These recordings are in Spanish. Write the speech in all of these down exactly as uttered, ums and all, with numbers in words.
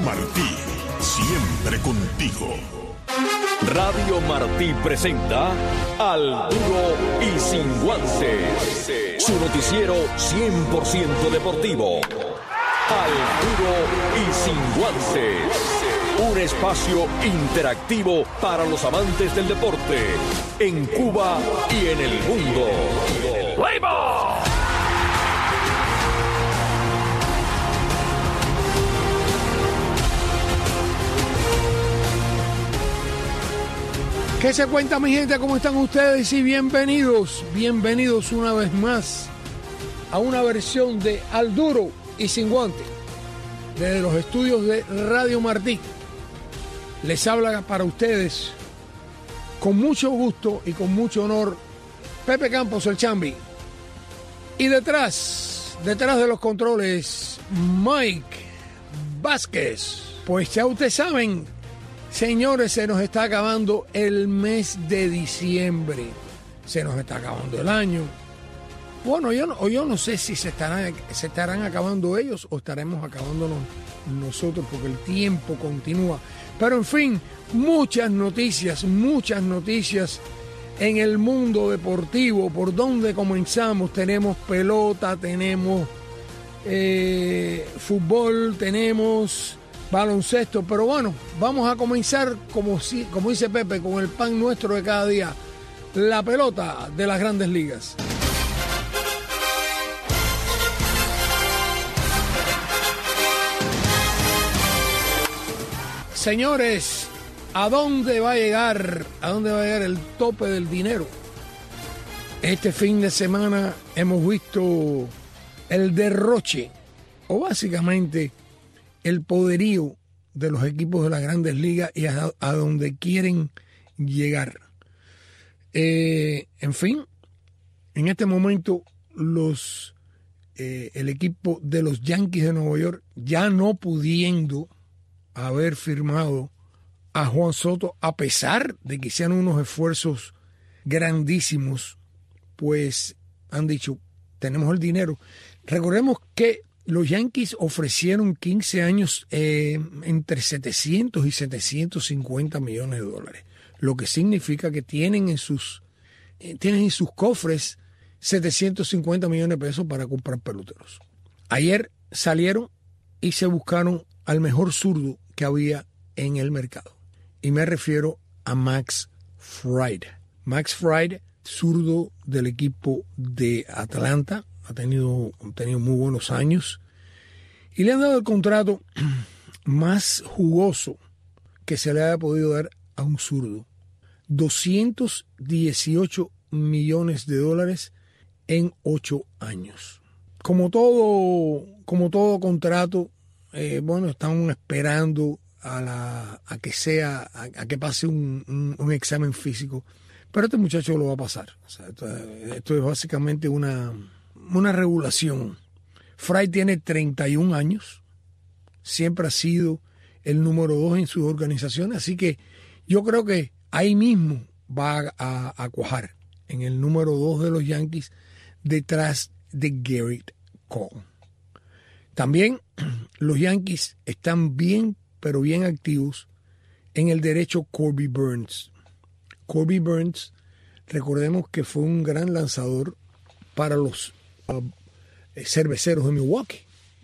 Martí, siempre contigo. Radio Martí presenta Al Duro y Sin Guantes, su noticiero cien por ciento deportivo. Al Duro y Sin Guantes, un espacio interactivo para los amantes del deporte en Cuba y en el mundo. ¡Play-ball! ¿Qué se cuenta, mi gente? ¿Cómo están ustedes? Y bienvenidos, bienvenidos una vez más a una versión de Al Duro y Sin Guantes desde los estudios de Radio Martí. Les habla para ustedes con mucho gusto y con mucho honor Pepe Campos, el Chambi. Y detrás, detrás de los controles, Mike Vázquez. Pues ya ustedes saben, señores, se nos está acabando el mes de diciembre. Se nos está acabando el año. Bueno, yo no, yo no sé si se estarán, se estarán acabando ellos o estaremos acabándonos nosotros, porque el tiempo continúa. Pero en fin, muchas noticias, muchas noticias en el mundo deportivo. ¿Por dónde comenzamos? Tenemos pelota, tenemos eh, fútbol, tenemos baloncesto, pero bueno, vamos a comenzar como, si, como dice Pepe, con el pan nuestro de cada día, la pelota de las Grandes Ligas. Señores, ¿a dónde va a llegar, a dónde va a llegar el tope del dinero? Este fin de semana hemos visto el derroche, o básicamente el poderío de los equipos de las Grandes Ligas y a, a donde quieren llegar. Eh, en fin, en este momento los eh, el equipo de los Yankees de Nueva York, ya no pudiendo haber firmado a Juan Soto, a pesar de que hicieron unos esfuerzos grandísimos, pues han dicho, tenemos el dinero. Recordemos que los Yankees ofrecieron quince años eh, entre setecientos y setecientos cincuenta millones de dólares, lo que significa que tienen en sus eh, tienen en sus cofres setecientos cincuenta millones de pesos para comprar peloteros. Ayer salieron y se buscaron al mejor zurdo que había en el mercado, y me refiero a Max Fried. Max Fried, zurdo del equipo de Atlanta. Ha tenido, ha tenido muy buenos años y le han dado el contrato más jugoso que se le haya podido dar a un zurdo. doscientos dieciocho millones de dólares en ocho años. Como todo, como todo contrato, eh, bueno, están esperando a, la, a que sea, a, a que pase un, un, un examen físico, pero este muchacho lo va a pasar. O sea, esto, esto es básicamente una una regulación. Fry tiene treinta y un años, siempre ha sido el número dos en sus organizaciones, así que yo creo que ahí mismo va a, a cuajar en el número dos de los Yankees, detrás de Gerrit Cole. También los Yankees están bien, pero bien activos en el derecho Corbin Burnes. Corbin Burnes, recordemos que fue un gran lanzador para los Uh, cerveceros de Milwaukee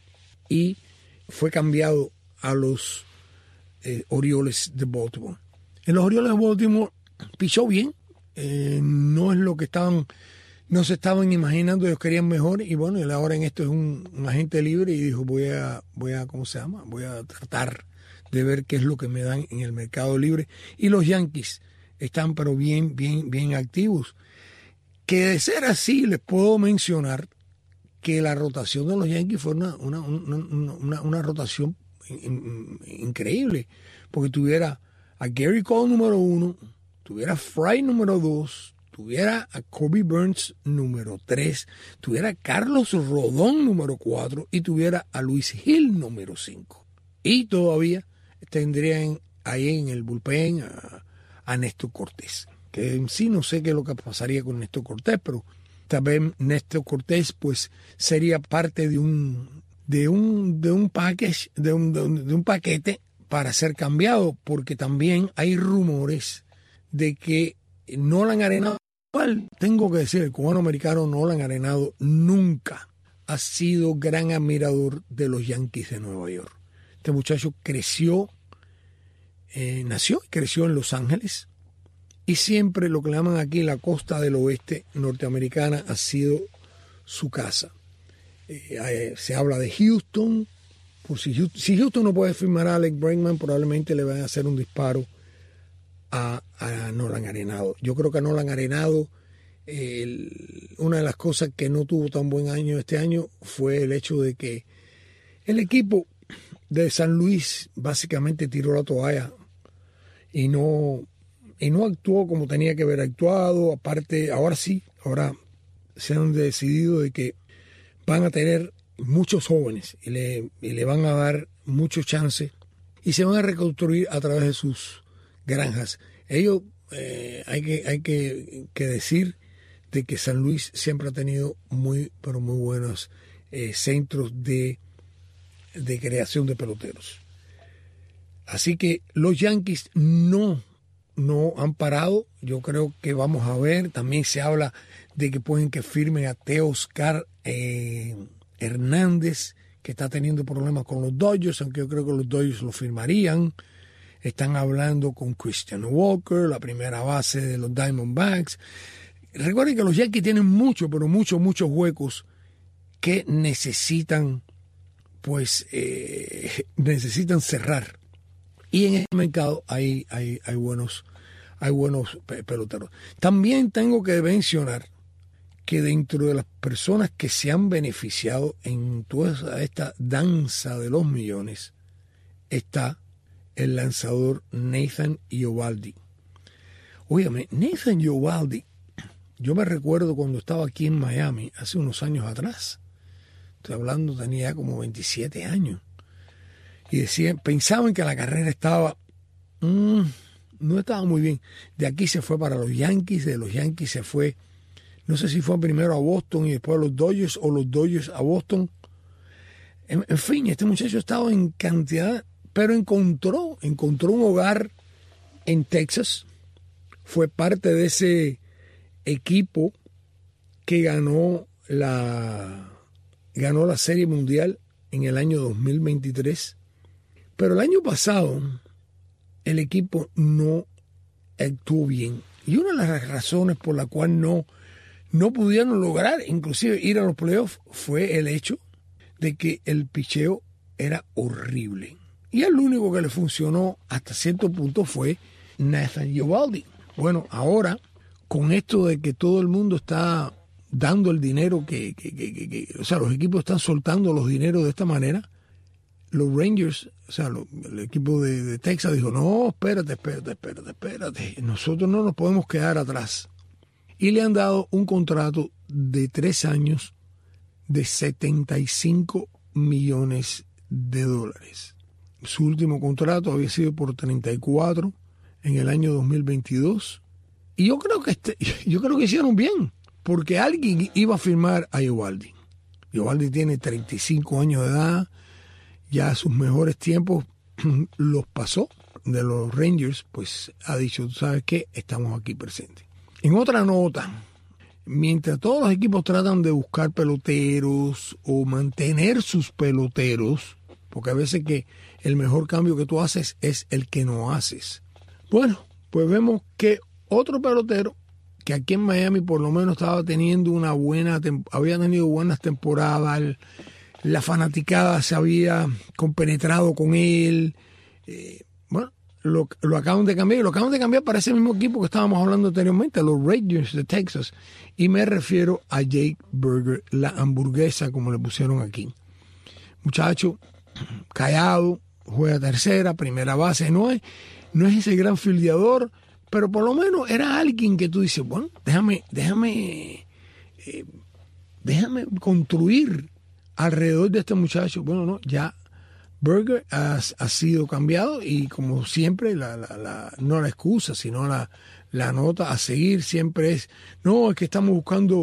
y fue cambiado a los eh, Orioles de Baltimore. En los Orioles de Baltimore pichó bien, eh, no es lo que estaban, no se estaban imaginando, ellos querían mejor, y bueno, él ahora en esto es un, un agente libre y dijo, voy a, voy a, ¿cómo se llama? Voy a tratar de ver qué es lo que me dan en el mercado libre. Y los Yankees están pero bien, bien, bien activos. Que de ser así, les puedo mencionar que la rotación de los Yankees fue una, una, una, una, una rotación in, in, increíble, porque tuviera a Gerrit Cole número uno, tuviera a Fry número dos, tuviera a Corbin Burnes número tres, tuviera a Carlos Rodón número cuatro y tuviera a Luis Gil número cinco. Y todavía tendrían ahí en el bullpen a, a Néstor Cortés, que en sí no sé qué es lo que pasaría con Néstor Cortés, pero tal vez Néstor Cortés pues sería parte de un de un, de un package, de un, de un, de un paquete para ser cambiado, porque también hay rumores de que Nolan Arenado, cual tengo que decir, el cubano americano Nolan Arenado nunca ha sido gran admirador de los Yankees de Nueva York. Este muchacho creció, eh, nació y creció en Los Ángeles, y siempre lo que le llaman aquí la costa del oeste norteamericana ha sido su casa. Eh, se habla de Houston, por si Houston, si Houston no puede firmar a Alex Bregman, probablemente le van a hacer un disparo a, a Nolan Arenado. Yo creo que a Nolan Arenado, eh, el, una de las cosas que no tuvo tan buen año este año fue el hecho de que el equipo de San Luis básicamente tiró la toalla y no, y no actuó como tenía que haber actuado. Aparte, ahora sí, ahora se han decidido de que van a tener muchos jóvenes y le, y le van a dar muchos chances y se van a reconstruir a través de sus granjas. Ellos, eh, hay que hay que, que decir de que San Luis siempre ha tenido muy, pero muy buenos eh, centros de, de creación de peloteros. Así que los Yankees no, no han parado. Yo creo que vamos a ver. También se habla de que pueden que firmen a Teoscar eh, Hernández, que está teniendo problemas con los Dodgers, aunque yo creo que los Dodgers lo firmarían. Están hablando con Christian Walker, la primera base de los Diamondbacks. Recuerden que los Yankees tienen muchos, pero muchos, muchos huecos que necesitan, pues, eh, necesitan cerrar. Y en este mercado hay, hay, hay buenos, hay buenos peloteros. También tengo que mencionar que dentro de las personas que se han beneficiado en toda esta danza de los millones está el lanzador Nathan Eovaldi. Óyeme, Nathan Eovaldi, yo me recuerdo cuando estaba aquí en Miami hace unos años atrás. Estoy hablando, tenía ya como veintisiete años. Y decían, pensaban que la carrera estaba, mmm, no estaba muy bien. De aquí se fue para los Yankees, de los Yankees se fue, no sé si fue primero a Boston y después a los Dodgers, o los Dodgers a Boston. En, en fin, este muchacho estaba en cantidad, pero encontró, encontró un hogar en Texas. Fue parte de ese equipo que ganó la, ganó la Serie Mundial en el año dos mil veintitrés. Pero el año pasado el equipo no actuó bien. Y una de las razones por la cual no, no pudieron lograr inclusive ir a los playoffs fue el hecho de que el picheo era horrible. Y el único que le funcionó hasta cierto punto fue Nathan Eovaldi. Bueno, ahora, con esto de que todo el mundo está dando el dinero, que, que, que, que, que o sea, los equipos están soltando los dineros de esta manera, los Rangers, o sea, lo, el equipo de, de Texas dijo, no, espérate, espérate, espérate, espérate, nosotros no nos podemos quedar atrás. Y le han dado un contrato de tres años de setenta y cinco millones de dólares. Su último contrato había sido por treinta y cuatro en el año dos mil veintidós. Y yo creo que este, yo creo que hicieron bien, porque alguien iba a firmar a Eovaldi. Eovaldi tiene treinta y cinco años de edad, ya sus mejores tiempos los pasó de los Rangers, pues ha dicho, tú sabes qué, estamos aquí presentes. En otra nota, mientras todos los equipos tratan de buscar peloteros o mantener sus peloteros, porque a veces que el mejor cambio que tú haces es el que no haces. Bueno, pues vemos que otro pelotero que aquí en Miami por lo menos estaba teniendo una buena, había tenido buenas temporadas, la fanaticada se había compenetrado con él, eh, bueno, lo, lo acaban de cambiar, y lo acaban de cambiar para ese mismo equipo que estábamos hablando anteriormente, los Rangers de Texas, y me refiero a Jake Burger, la hamburguesa como le pusieron aquí. Muchacho, callado, juega tercera, primera base, no es, no es ese gran fildeador, pero por lo menos era alguien que tú dices, bueno, déjame, déjame, eh, déjame construir alrededor de este muchacho. Bueno, no, ya Burger ha, ha sido cambiado y como siempre, la, la, la, no la excusa, sino la, la nota a seguir siempre es, no, es que estamos buscando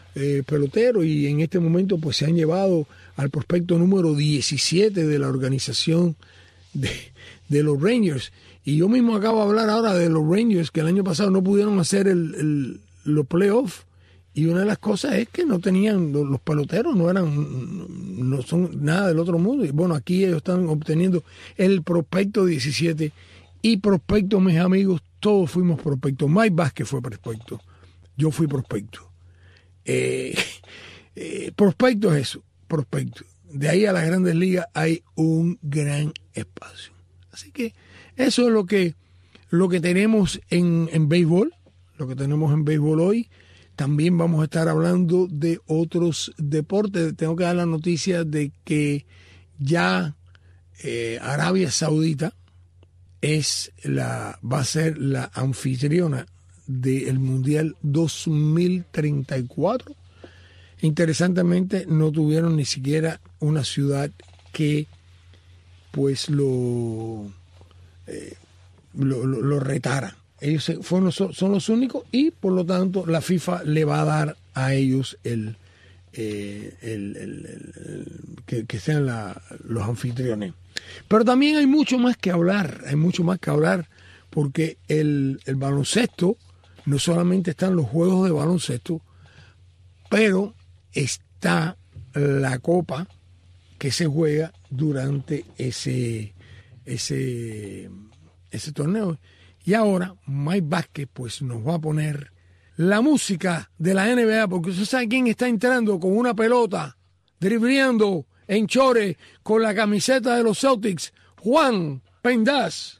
eh, peloteros, y en este momento pues se han llevado al prospecto número diecisiete de la organización de, de los Rangers. Y yo mismo acabo de hablar ahora de los Rangers, que el año pasado no pudieron hacer el, el, los playoffs, y una de las cosas es que no tenían, los peloteros no eran, no son nada del otro mundo. Y bueno, aquí ellos están obteniendo el prospecto diecisiete, y prospectos, mis amigos, todos fuimos prospectos. Mike Vázquez fue prospecto, yo fui prospecto. Eh, eh, prospecto es eso, prospecto. De ahí a las grandes ligas hay un gran espacio. Así que eso es lo que, lo que tenemos en, en béisbol, lo que tenemos en béisbol hoy. También vamos a estar hablando de otros deportes. Tengo que dar la noticia de que ya eh, Arabia Saudita es la, va a ser la anfitriona del Mundial dos mil treinta y cuatro. Interesantemente, no tuvieron ni siquiera una ciudad que pues lo, eh, lo, lo, lo retara. Ellos fueron, son los únicos, y por lo tanto la FIFA le va a dar a ellos el, eh, el, el, el, el que, que sean la, los anfitriones. Pero también hay mucho más que hablar, hay mucho más que hablar, porque el, el baloncesto, no solamente están los juegos de baloncesto, pero está la copa que se juega durante ese, ese, ese torneo. Y ahora Mike Vázquez pues nos va a poner la música de la N B A, porque usted sabe quién está entrando con una pelota, dribleando en chore con la camiseta de los Celtics. Juan Pendas.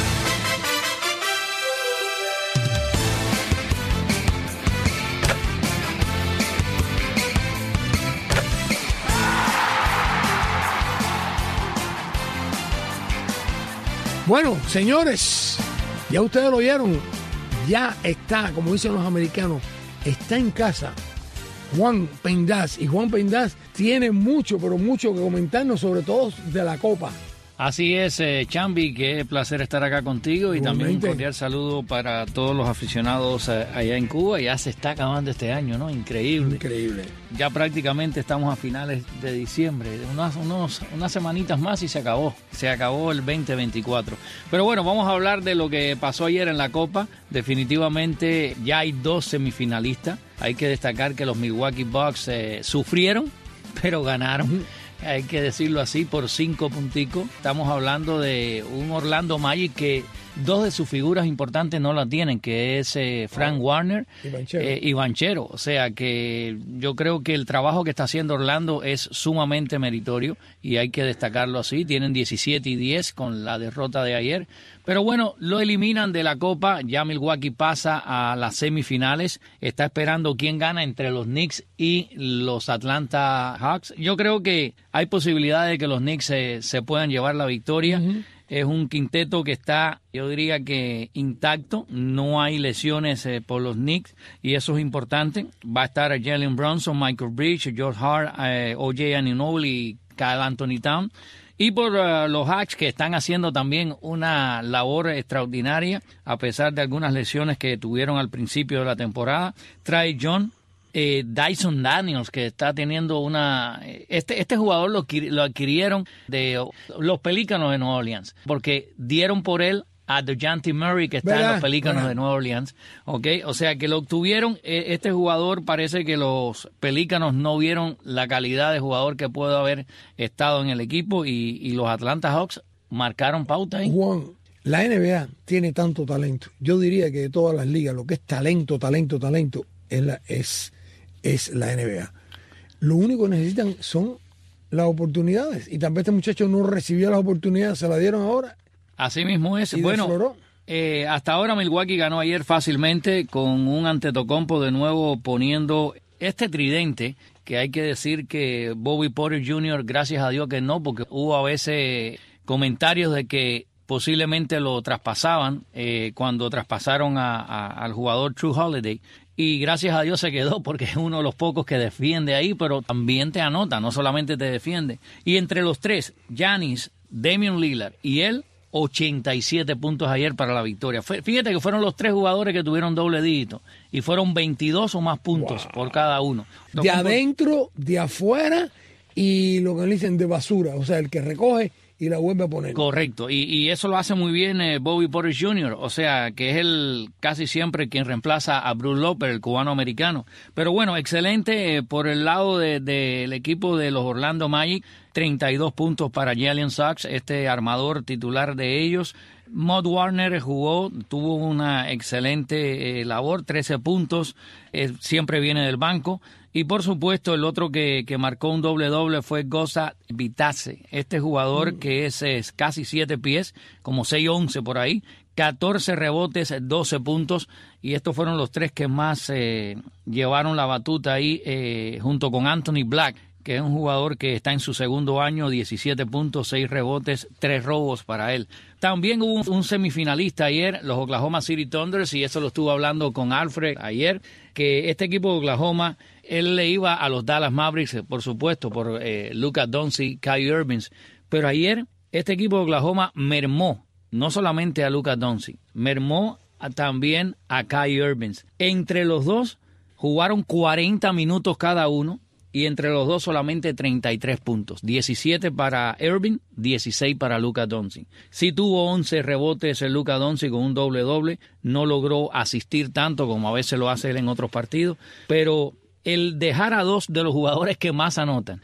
Bueno, señores, ya ustedes lo oyeron, ya está, como dicen los americanos, está en casa Juan Pendas. Y Juan Pendas tiene mucho, pero mucho que comentarnos, sobre todo de la Copa. Así es, eh, Chambi, qué placer estar acá contigo, y también un cordial saludo para todos los aficionados eh, allá en Cuba. Ya se está acabando este año, ¿no? Increíble. Increíble. Ya prácticamente estamos a finales de diciembre, unas, unos, unas semanitas más y se acabó, se acabó el veinte veinticuatro. Pero bueno, vamos a hablar de lo que pasó ayer en la Copa. Definitivamente ya hay dos semifinalistas. Hay que destacar que los Milwaukee Bucks eh, sufrieron, pero ganaron. Uh-huh. Hay que decirlo así, por cinco punticos. Estamos hablando de un Orlando Magic que dos de sus figuras importantes no la tienen, que es eh, Frank Warner y Banchero. Eh, y Banchero. O sea que yo creo que el trabajo que está haciendo Orlando es sumamente meritorio y hay que destacarlo así. Tienen diecisiete y diez con la derrota de ayer. Pero bueno, lo eliminan de la Copa. Ya Milwaukee pasa a las semifinales. Está esperando quién gana entre los Knicks y los Atlanta Hawks. Yo creo que hay posibilidades de que los Knicks se, se puedan llevar la victoria. Uh-huh. Es un quinteto que está, yo diría que intacto. No hay lesiones eh, por los Knicks y eso es importante. Va a estar Jalen Brunson, Michael Bridges, George Hart, eh, O J Anunoby y Kyle Anthony Towns. Y por uh, los Hawks, que están haciendo también una labor extraordinaria, a pesar de algunas lesiones que tuvieron al principio de la temporada. Trae John, eh, Dyson Daniels, que está teniendo una... Este, este jugador lo, lo adquirieron de los Pelícanos de Nueva Orleans, porque dieron por él a DeJounte Murray, que está ¿verdad? En los Pelícanos ¿verdad? De Nueva Orleans, ¿ok? O sea, que lo obtuvieron. Este jugador, parece que los Pelícanos no vieron la calidad de jugador que puede haber estado en el equipo, y, y los Atlanta Hawks marcaron pauta ahí. Juan, la N B A tiene tanto talento. Yo diría que de todas las ligas, lo que es talento, talento, talento, es la, es, es la N B A. Lo único que necesitan son las oportunidades. Y también este muchacho no recibió las oportunidades, se la dieron ahora. Así mismo es. Bueno, eh, hasta ahora Milwaukee ganó ayer fácilmente con un Antetokounmpo de nuevo poniendo este tridente, que hay que decir que Bobby Portis junior, gracias a Dios que no, porque hubo a veces comentarios de que posiblemente lo traspasaban eh, cuando traspasaron a, a, al jugador True Holiday. Y gracias a Dios se quedó, porque es uno de los pocos que defiende ahí, pero también te anota, no solamente te defiende. Y entre los tres, Giannis, Damian Lillard y él, ochenta y siete puntos ayer para la victoria. Fíjate que fueron los tres jugadores que tuvieron doble dígito y fueron veintidós o más puntos wow. por cada uno. De adentro, de afuera y lo que dicen de basura, o sea, el que recoge y la vuelve a poner. Correcto, y, y eso lo hace muy bien eh, Bobby Portis junior, o sea, que es el casi siempre quien reemplaza a Bruce López, el cubano-americano. Pero bueno, excelente eh, por el lado del de, de equipo de los Orlando Magic, treinta y dos puntos para Jalen Suggs, este armador titular de ellos. Mod Warner jugó, tuvo una excelente eh, labor, trece puntos, eh, siempre viene del banco. Y por supuesto el otro que, que marcó un doble-doble fue Goza Bitadze, este jugador mm. que es, es casi siete pies, como seis once por ahí, catorce rebotes, doce puntos, y estos fueron los tres que más eh, llevaron la batuta ahí eh, junto con Anthony Black, que es un jugador que está en su segundo año, diecisiete puntos, seis rebotes, tres robos para él. También hubo un, un semifinalista ayer, los Oklahoma City Thunders, y eso lo estuvo hablando con Alfred ayer, que este equipo de Oklahoma, él le iba a los Dallas Mavericks, por supuesto, por eh, Luka Doncic, Kyrie Irving, pero ayer este equipo de Oklahoma mermó, no solamente a Luka Doncic, mermó a, también a Kyrie Irving. Entre los dos jugaron cuarenta minutos cada uno, y entre los dos solamente treinta y tres puntos, diecisiete para Irving, dieciséis para Luka Doncic. Sí tuvo once rebotes en Luka Doncic con un doble-doble, no logró asistir tanto como a veces lo hace él en otros partidos, pero el dejar a dos de los jugadores que más anotan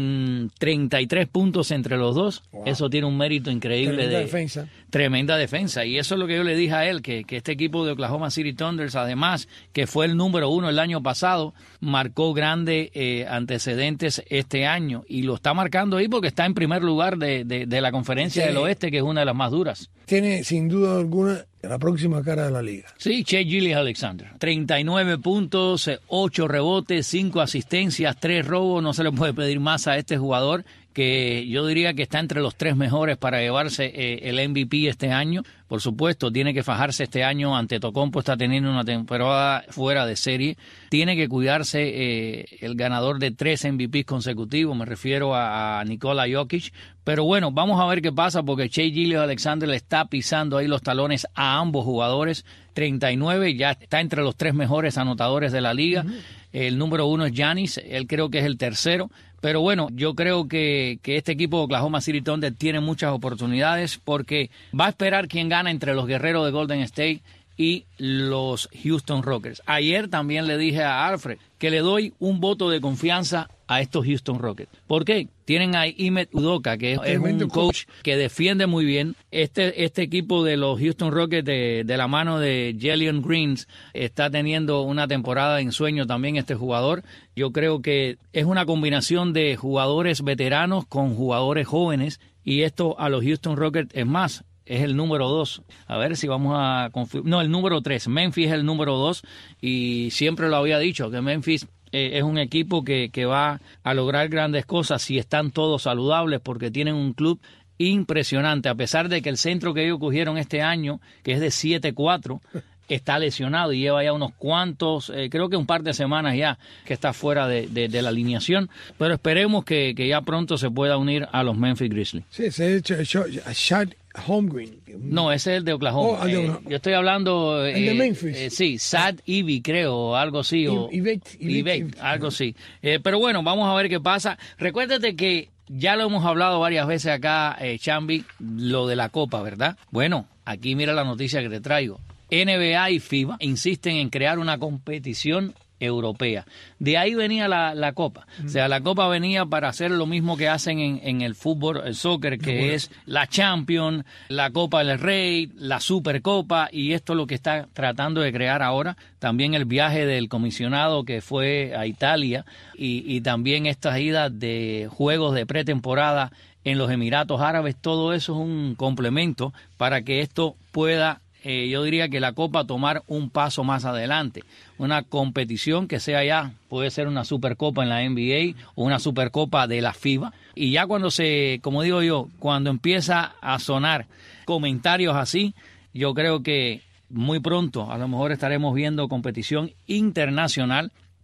en treinta y tres puntos entre los dos, wow. eso tiene un mérito increíble. Tremenda de defensa. Tremenda defensa. Y eso es lo que yo le dije a él, que, que este equipo de Oklahoma City Thunders, además, que fue el número uno el año pasado, marcó grandes eh, antecedentes este año. Y lo está marcando ahí porque está en primer lugar de, de, de la Conferencia sí. del Oeste, que es una de las más duras. Tiene, sin duda alguna, la próxima cara de la liga. Sí, Shai Gilgeous-Alexander. treinta y nueve puntos, ocho rebotes, cinco asistencias, tres robos. No se le puede pedir más a este jugador, que yo diría que está entre los tres mejores para llevarse eh, el M V P este año. Por supuesto, tiene que fajarse este año. Antetokounmpo está teniendo una temporada fuera de serie. Tiene que cuidarse eh, el ganador de tres M V P consecutivos. Me refiero a, a Nikola Jokic. Pero bueno, vamos a ver qué pasa porque Shai Gilgeous-Alexander le está pisando ahí los talones a ambos jugadores. treinta y nueve, ya está entre los tres mejores anotadores de la liga. Uh-huh. El número uno es Giannis, él creo que es el tercero. Pero bueno, yo creo que, que este equipo de Oklahoma City Thunder tiene muchas oportunidades porque va a esperar quién gana entre los guerreros de Golden State y los Houston Rockets. Ayer también le dije a Alfred que le doy un voto de confianza a estos Houston Rockets. ¿Por qué? Tienen a Ime Udoka, que es, es un coach que defiende muy bien. Este, este equipo de los Houston Rockets, de, de la mano de Jalen Green, está teniendo una temporada de ensueño también este jugador. Yo creo que es una combinación de jugadores veteranos con jugadores jóvenes, y esto a los Houston Rockets es más. Es el número dos. A ver si vamos a confirmar. No, el número tres. Memphis es el número dos. Y siempre lo había dicho, que Memphis eh, es un equipo que, que va a lograr grandes cosas si están todos saludables, porque tienen un club impresionante. A pesar de que el centro que ellos cogieron este año, que es de siete cuatro, está lesionado y lleva ya unos cuantos, eh, creo que un par de semanas ya que está fuera de, de, de la alineación, pero esperemos que, que ya pronto se pueda unir a los Memphis Grizzlies. Sí, ese es Shad Holmgren. No, ese es el de Oklahoma. Oh, eh, yo estoy hablando... El eh, de Memphis. Eh, sí, Sad Ivy, creo, o algo así. O Ivey, algo así. Eh, pero bueno, vamos a ver qué pasa. Recuérdate que ya lo hemos hablado varias veces acá, eh, Chambi, lo de la Copa, ¿verdad? Bueno, aquí mira la noticia que te traigo. N B A y FIBA insisten en crear una competición europea. De ahí venía la, la Copa. Mm. O sea, la Copa venía para hacer lo mismo que hacen en, en el fútbol, el soccer, que bueno. es la Champions, la Copa del Rey, la Supercopa, y esto es lo que está tratando de crear ahora. También el viaje del comisionado que fue a Italia, y, y también estas idas de juegos de pretemporada en los Emiratos Árabes. Todo eso es un complemento para que esto pueda, Eh, yo diría que la Copa tomar un paso más adelante, una competición que sea ya, puede ser una Supercopa en la N B A o una Supercopa de la FIBA, y ya cuando se, como digo yo, cuando empieza a sonar comentarios así, yo creo que muy pronto a lo mejor estaremos viendo competición internacional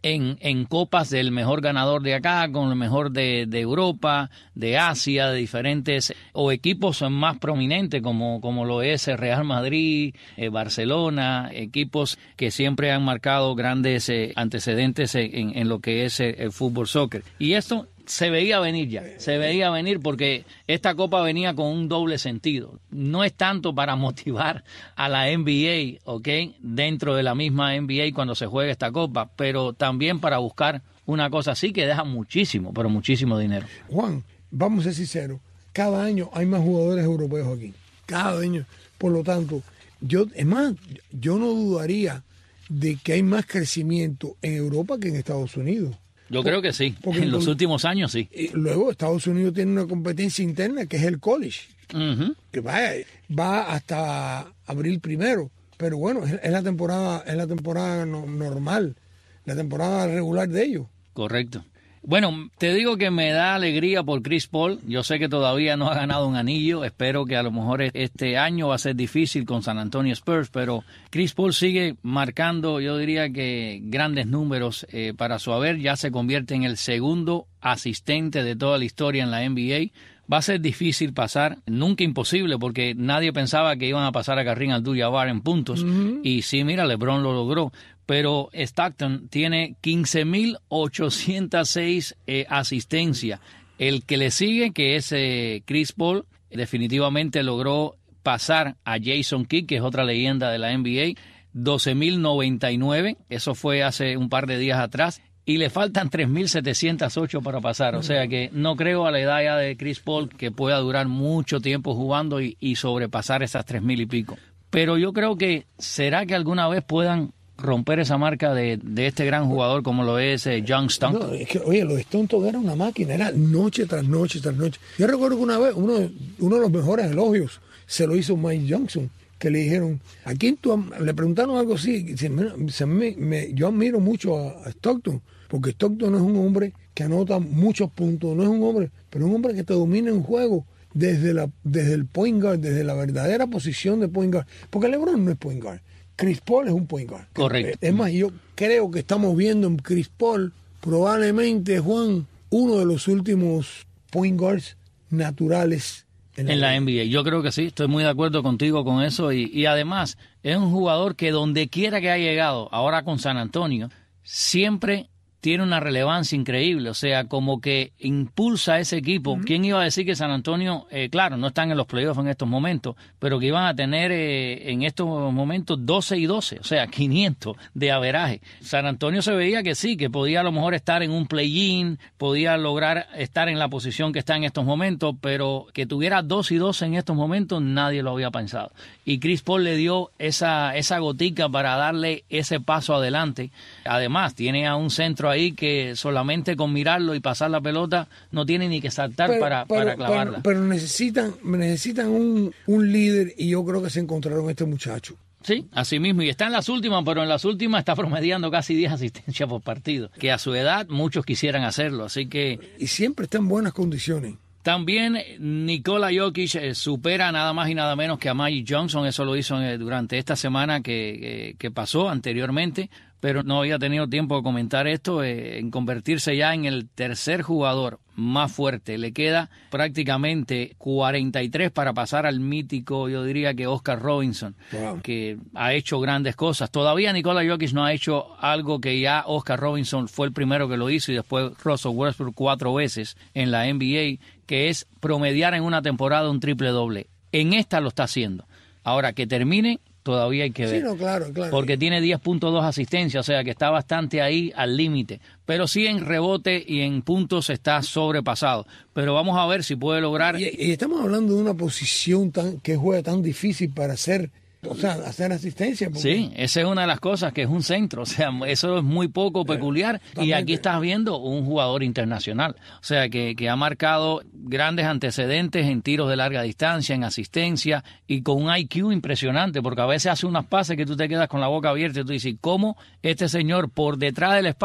en, en copas del mejor ganador de acá, con el mejor de, de Europa, de Asia, de diferentes, o equipos más prominentes como, como lo es el Real Madrid, eh, Barcelona, equipos que siempre han marcado grandes eh, antecedentes en, en lo que es el, el fútbol soccer. Y esto se veía venir ya, se veía venir porque esta copa venía con un doble sentido. No es tanto para motivar a la N B A, ¿ok?, dentro de la misma N B A cuando se juega esta copa, pero también para buscar una cosa así que deja muchísimo, pero muchísimo dinero. Juan, vamos a ser sinceros, cada año hay más jugadores europeos aquí, cada año. Por lo tanto, yo, es más, yo no dudaría de que hay más crecimiento en Europa que en Estados Unidos. Yo creo que sí, en los últimos años sí. Y luego Estados Unidos tiene una competencia interna que es el college, uh-huh. que va, va hasta abril primero, pero bueno, es, es la temporada, es la temporada no, normal, la temporada regular de ellos. Correcto. Bueno, te digo que me da alegría por Chris Paul. Yo sé que todavía no ha ganado un anillo. Espero que a lo mejor este año va a ser difícil con San Antonio Spurs, pero Chris Paul sigue marcando, yo diría que grandes números eh, para su haber. Ya se convierte en el segundo asistente de toda la historia en la N B A. Va a ser difícil pasar, nunca imposible, porque nadie pensaba que iban a pasar a Kareem Abdul-Jabbar en puntos. Uh-huh. Y sí, mira, LeBron lo logró. Pero Stockton tiene quince mil ochocientas seis eh, asistencias. El que le sigue, que es eh, Chris Paul, definitivamente logró pasar a Jason Kidd, que es otra leyenda de la N B A, doce mil noventa y nueve. Eso fue hace un par de días atrás. Y le faltan tres mil setecientos ocho para pasar. O sea que no creo a la edad ya de Chris Paul que pueda durar mucho tiempo jugando y, y sobrepasar esas tres mil y pico. Pero yo creo que, ¿será que alguna vez puedan romper esa marca de, de este gran jugador como lo es eh, John Stockton? No, es que, oye, los Stockton era una máquina, era noche tras noche tras noche. Yo recuerdo que una vez uno, uno de los mejores elogios se lo hizo Mike Johnson, que le dijeron, ¿a quién tú am-? Le preguntaron algo así, se me, se me, me, yo admiro mucho a, a Stockton, porque Stockton no es un hombre que anota muchos puntos, no es un hombre, pero es un hombre que te domina un juego desde, la, desde el point guard, desde la verdadera posición de point guard, porque LeBron no es point guard. Chris Paul es un point guard. Correcto. Es más, yo creo que estamos viendo en Chris Paul probablemente, Juan, uno de los últimos point guards naturales en la, en la N B A. Yo creo que sí, estoy muy de acuerdo contigo con eso. Y, y además, es un jugador que donde quiera que ha llegado, ahora con San Antonio, siempre tiene una relevancia increíble, o sea, como que impulsa a ese equipo. Uh-huh. ¿Quién iba a decir que San Antonio, eh, claro, no están en los playoffs en estos momentos, pero que iban a tener eh, en estos momentos doce y doce, o sea, quinientos de averaje? San Antonio se veía que sí, que podía a lo mejor estar en un play-in, podía lograr estar en la posición que está en estos momentos, pero que tuviera doce y doce en estos momentos nadie lo había pensado. Y Chris Paul le dio esa, esa gotica para darle ese paso adelante. Además, tiene a un centro ahí que solamente con mirarlo y pasar la pelota no tiene ni que saltar pero, para, pero, para clavarla. Pero, pero necesitan necesitan un, un líder y yo creo que se encontraron este muchacho. Sí, así mismo, y está en las últimas, pero en las últimas está promediando casi diez asistencias por partido, que a su edad muchos quisieran hacerlo, así que... Y siempre está en buenas condiciones. También Nikola Jokic eh, supera nada más y nada menos que a Magic Johnson. Eso lo hizo eh, durante esta semana que, que, que pasó anteriormente, pero no había tenido tiempo de comentar esto, eh, en convertirse ya en el tercer jugador más fuerte. Le queda prácticamente cuarenta y tres para pasar al mítico, yo diría que Oscar Robinson, wow, que ha hecho grandes cosas. Todavía Nikola Jokic no ha hecho algo que ya Oscar Robinson fue el primero que lo hizo y después Russell Westbrook cuatro veces en la N B A, que es promediar en una temporada un triple doble. En esta lo está haciendo. Ahora, que termine, todavía hay que ver. Sí, no, claro, claro. Porque tiene diez punto dos asistencias, o sea que está bastante ahí al límite. Pero sí en rebote y en puntos está sobrepasado. Pero vamos a ver si puede lograr... Y, y estamos hablando de una posición tan que juega tan difícil para hacer... O sea, hacer asistencia. Porque... Sí, esa es una de las cosas, que es un centro. O sea, eso es muy poco peculiar. Eh, y aquí estás viendo un jugador internacional. O sea, que, que ha marcado grandes antecedentes en tiros de larga distancia, en asistencia, y con un I Q impresionante, porque a veces hace unas pases que tú te quedas con la boca abierta y tú dices, ¿cómo este señor por detrás de la espalda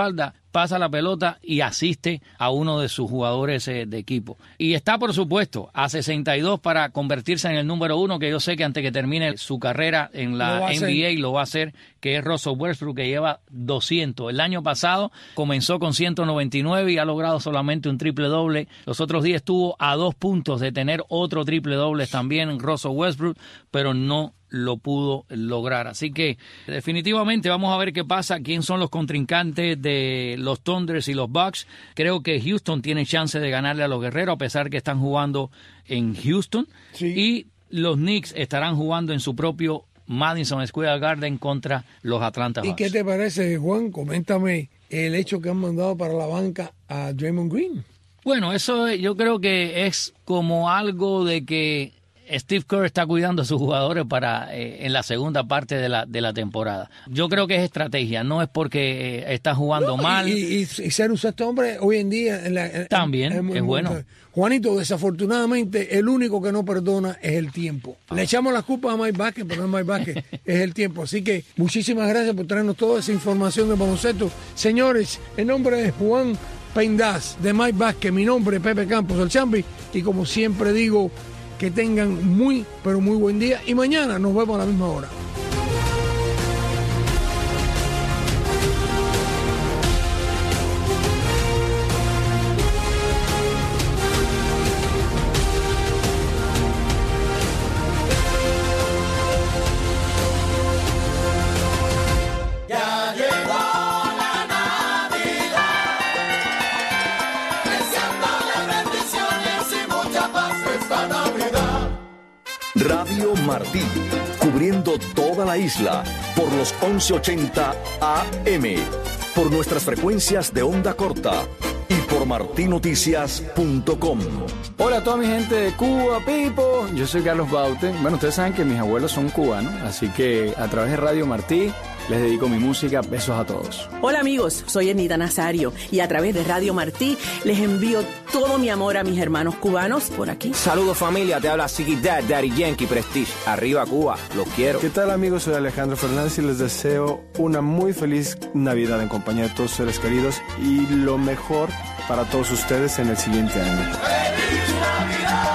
pasa la pelota y asiste a uno de sus jugadores eh, de equipo. Y está, por supuesto, a sesenta y dos para convertirse en el número uno, que yo sé que antes que termine su carrera en la N B A lo va a hacer, que es Russell Westbrook, que lleva doscientos. El año pasado comenzó con ciento noventa y nueve y ha logrado solamente un triple doble. Los otros días estuvo a dos puntos de tener otro triple doble también Russell Westbrook, pero no lo pudo lograr. Así que definitivamente vamos a ver qué pasa, quién son los contrincantes de los Thunders y los Bucks. Creo que Houston tiene chance de ganarle a los Guerreros, a pesar que están jugando en Houston. Sí. Y los Knicks estarán jugando en su propio Madison Square Garden contra los Atlanta Hawks. ¿Y qué te parece, Juan? Coméntame el hecho que han mandado para la banca a Draymond Green. Bueno, eso yo creo que es como algo de que Steve Kerr está cuidando a sus jugadores para eh, en la segunda parte de la de la temporada. Yo creo que es estrategia, no es porque eh, está jugando no, mal. Y, y, y ser un sexto hombre hoy en día en la, en, también en, en, es bueno. Juanito, desafortunadamente el único que no perdona es el tiempo. Le echamos las culpas a Mike Vázquez, pero no es Mike Vázquez, es el tiempo. Así que muchísimas gracias por traernos toda esa información de baloncesto. Señores, en nombre de Juan Pendaz, de Mike Vázquez, mi nombre es Pepe Campos, el Champi, y como siempre digo, que tengan muy, pero muy buen día. Y mañana nos vemos a la misma hora. Radio Martí, cubriendo toda la isla por los once ochenta A M, por nuestras frecuencias de onda corta y por martí noticias punto com. Hola a toda mi gente de Cuba, Pipo. Yo soy Carlos Baute. Bueno, ustedes saben que mis abuelos son cubanos, así que a través de Radio Martí les dedico mi música. Besos a todos. Hola amigos, soy Enida Nazario y a través de Radio Martí les envío todo mi amor a mis hermanos cubanos por aquí. Saludos familia, te habla Ziggy Dad, Daddy Yankee Prestige. Arriba Cuba, los quiero. ¿Qué tal amigos? Soy Alejandro Fernández y les deseo una muy feliz Navidad en compañía de todos sus seres queridos y lo mejor para todos ustedes en el siguiente año. ¡Feliz Navidad!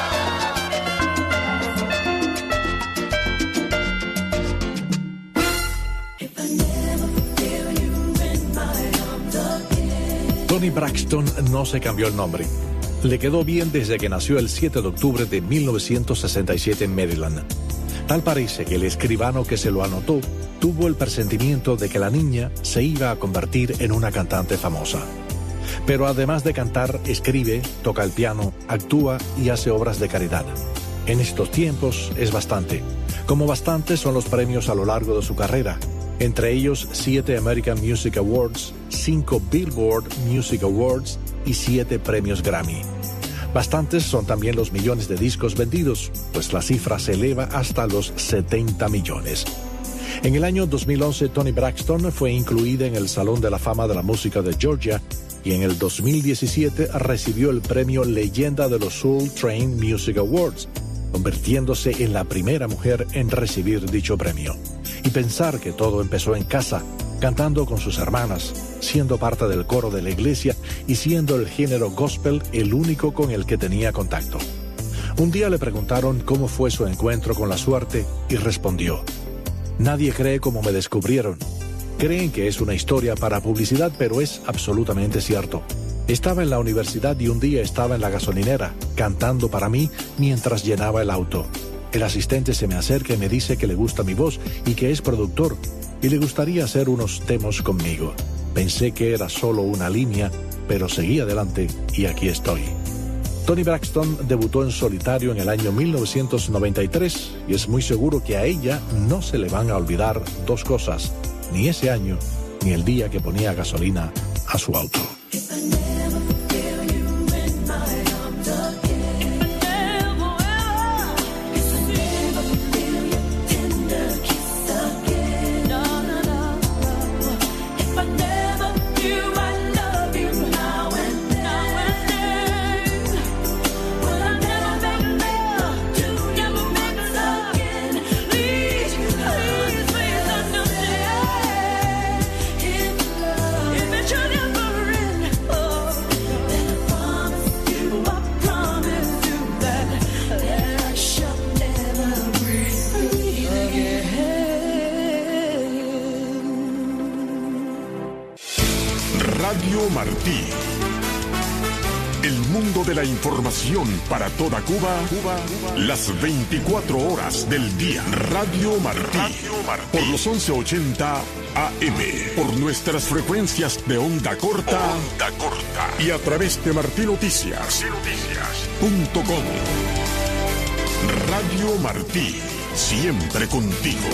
Toni Braxton no se cambió el nombre. Le quedó bien desde que nació el siete de octubre de mil novecientos sesenta y siete en Maryland. Tal parece que el escribano que se lo anotó tuvo el presentimiento de que la niña se iba a convertir en una cantante famosa. Pero además de cantar, escribe, toca el piano, actúa y hace obras de caridad. En estos tiempos es bastante. Como bastantes son los premios a lo largo de su carrera. Entre ellos, siete American Music Awards, cinco Billboard Music Awards y siete premios Grammy. Bastantes son también los millones de discos vendidos, pues la cifra se eleva hasta los setenta millones. En el año dos mil once, Toni Braxton fue incluida en el Salón de la Fama de la Música de Georgia y en el dos mil diecisiete recibió el premio Leyenda de los Soul Train Music Awards, convirtiéndose en la primera mujer en recibir dicho premio. Y pensar que todo empezó en casa, cantando con sus hermanas, siendo parte del coro de la iglesia y siendo el género gospel el único con el que tenía contacto. Un día le preguntaron cómo fue su encuentro con la suerte y respondió: nadie cree cómo me descubrieron. Creen que es una historia para publicidad, pero es absolutamente cierto. Estaba en la universidad y un día estaba en la gasolinera, cantando para mí mientras llenaba el auto. El asistente se me acerca y me dice que le gusta mi voz y que es productor y le gustaría hacer unos demos conmigo. Pensé que era solo una línea, pero seguí adelante y aquí estoy. Toni Braxton debutó en solitario en el año mil novecientos noventa y tres y es muy seguro que a ella no se le van a olvidar dos cosas, ni ese año ni el día que ponía gasolina a su auto. If it should have Radio Martí. El mundo de la información para toda Cuba, Cuba, las veinticuatro horas del día. Radio Martí. Radio Martí. Por los once ochenta A M. Por nuestras frecuencias de onda corta. Onda corta. Y a través de martinoticias punto com. Radio Martí. Siempre contigo.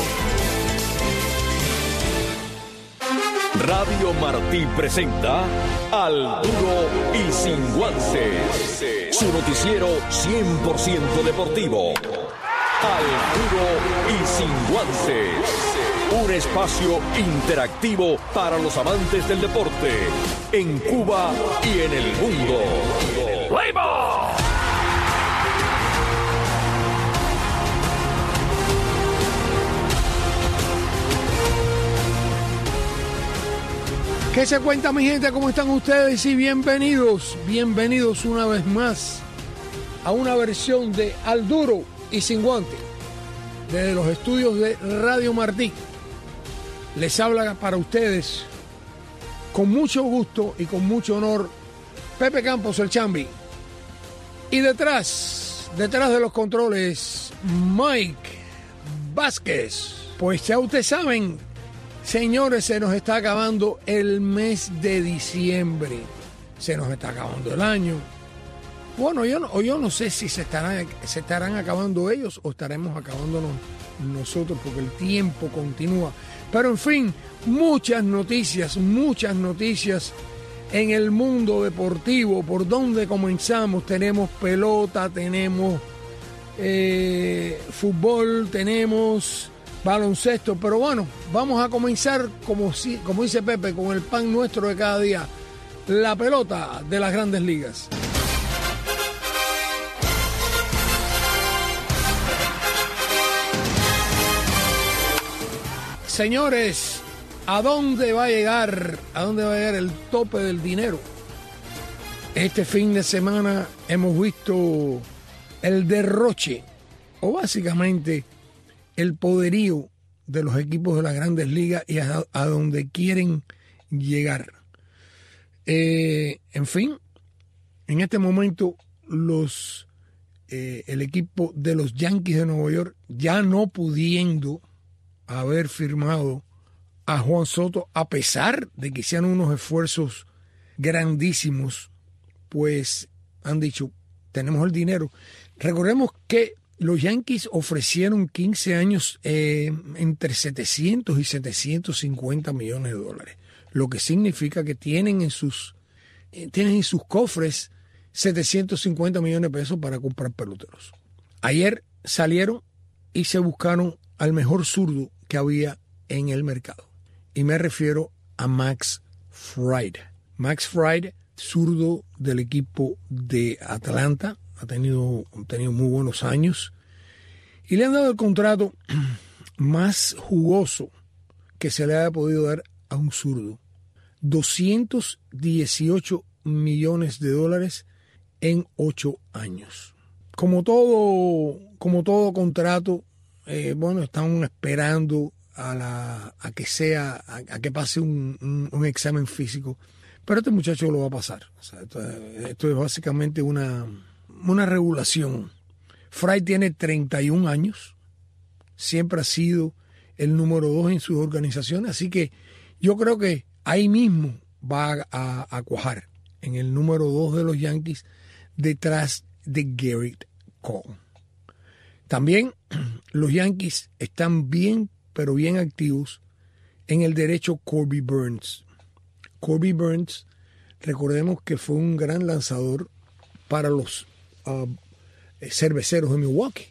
Radio Martí presenta Al Duro y Sin Guances, su noticiero cien por ciento deportivo. Al Duro y Sin Guances, un espacio interactivo para los amantes del deporte en Cuba y en el mundo. ¡Play-ball! ¿Qué se cuenta, mi gente? ¿Cómo están ustedes? Y bienvenidos, bienvenidos una vez más a una versión de Al Duro y Sin Guante desde los estudios de Radio Martí. Les habla para ustedes con mucho gusto y con mucho honor Pepe Campos, el Chambi. Y detrás, detrás de los controles, Mike Vázquez. Pues ya ustedes saben, señores, se nos está acabando el mes de diciembre. Se nos está acabando el año. Bueno, yo no, yo no sé si se estarán, se estarán acabando ellos o estaremos acabándonos nosotros, porque el tiempo continúa. Pero en fin, muchas noticias, muchas noticias en el mundo deportivo. ¿Por dónde comenzamos? Tenemos pelota, tenemos eh, fútbol, tenemos baloncesto, pero bueno, vamos a comenzar como, si, como dice Pepe, con el pan nuestro de cada día, la pelota de las Grandes Ligas. Señores, ¿a dónde va a llegar, a dónde va a llegar el tope del dinero? Este fin de semana hemos visto el derroche, o básicamente el poderío de los equipos de las Grandes Ligas y a, a donde quieren llegar. Eh, en fin, en este momento los eh, el equipo de los Yankees de Nueva York, ya no pudiendo haber firmado a Juan Soto, a pesar de que hicieron unos esfuerzos grandísimos, pues han dicho, tenemos el dinero. Recordemos que los Yankees ofrecieron quince años eh, entre setecientos y setecientos cincuenta millones de dólares, lo que significa que tienen en sus eh, tienen en sus cofres setecientos cincuenta millones de pesos para comprar peloteros. Ayer salieron y se buscaron al mejor zurdo que había en el mercado, y me refiero a Max Fried. Max Fried, zurdo del equipo de Atlanta. Ha tenido, ha tenido muy buenos años y le han dado el contrato más jugoso que se le haya podido dar a un zurdo. doscientos dieciocho millones de dólares en ocho años. Como todo, como todo contrato, eh, bueno, están esperando a, la, a que sea, a, a que pase un, un, un examen físico, pero este muchacho lo va a pasar. O sea, esto, esto es básicamente una una regulación. Fry tiene treinta y un años, siempre ha sido el número dos en sus organizaciones, así que yo creo que ahí mismo va a, a, a cuajar en el número dos de los Yankees, detrás de Gerrit Cole. También los Yankees están bien, pero bien activos en el derecho Corbin Burnes. Corbin Burnes, recordemos que fue un gran lanzador para los Uh, cerveceros de Milwaukee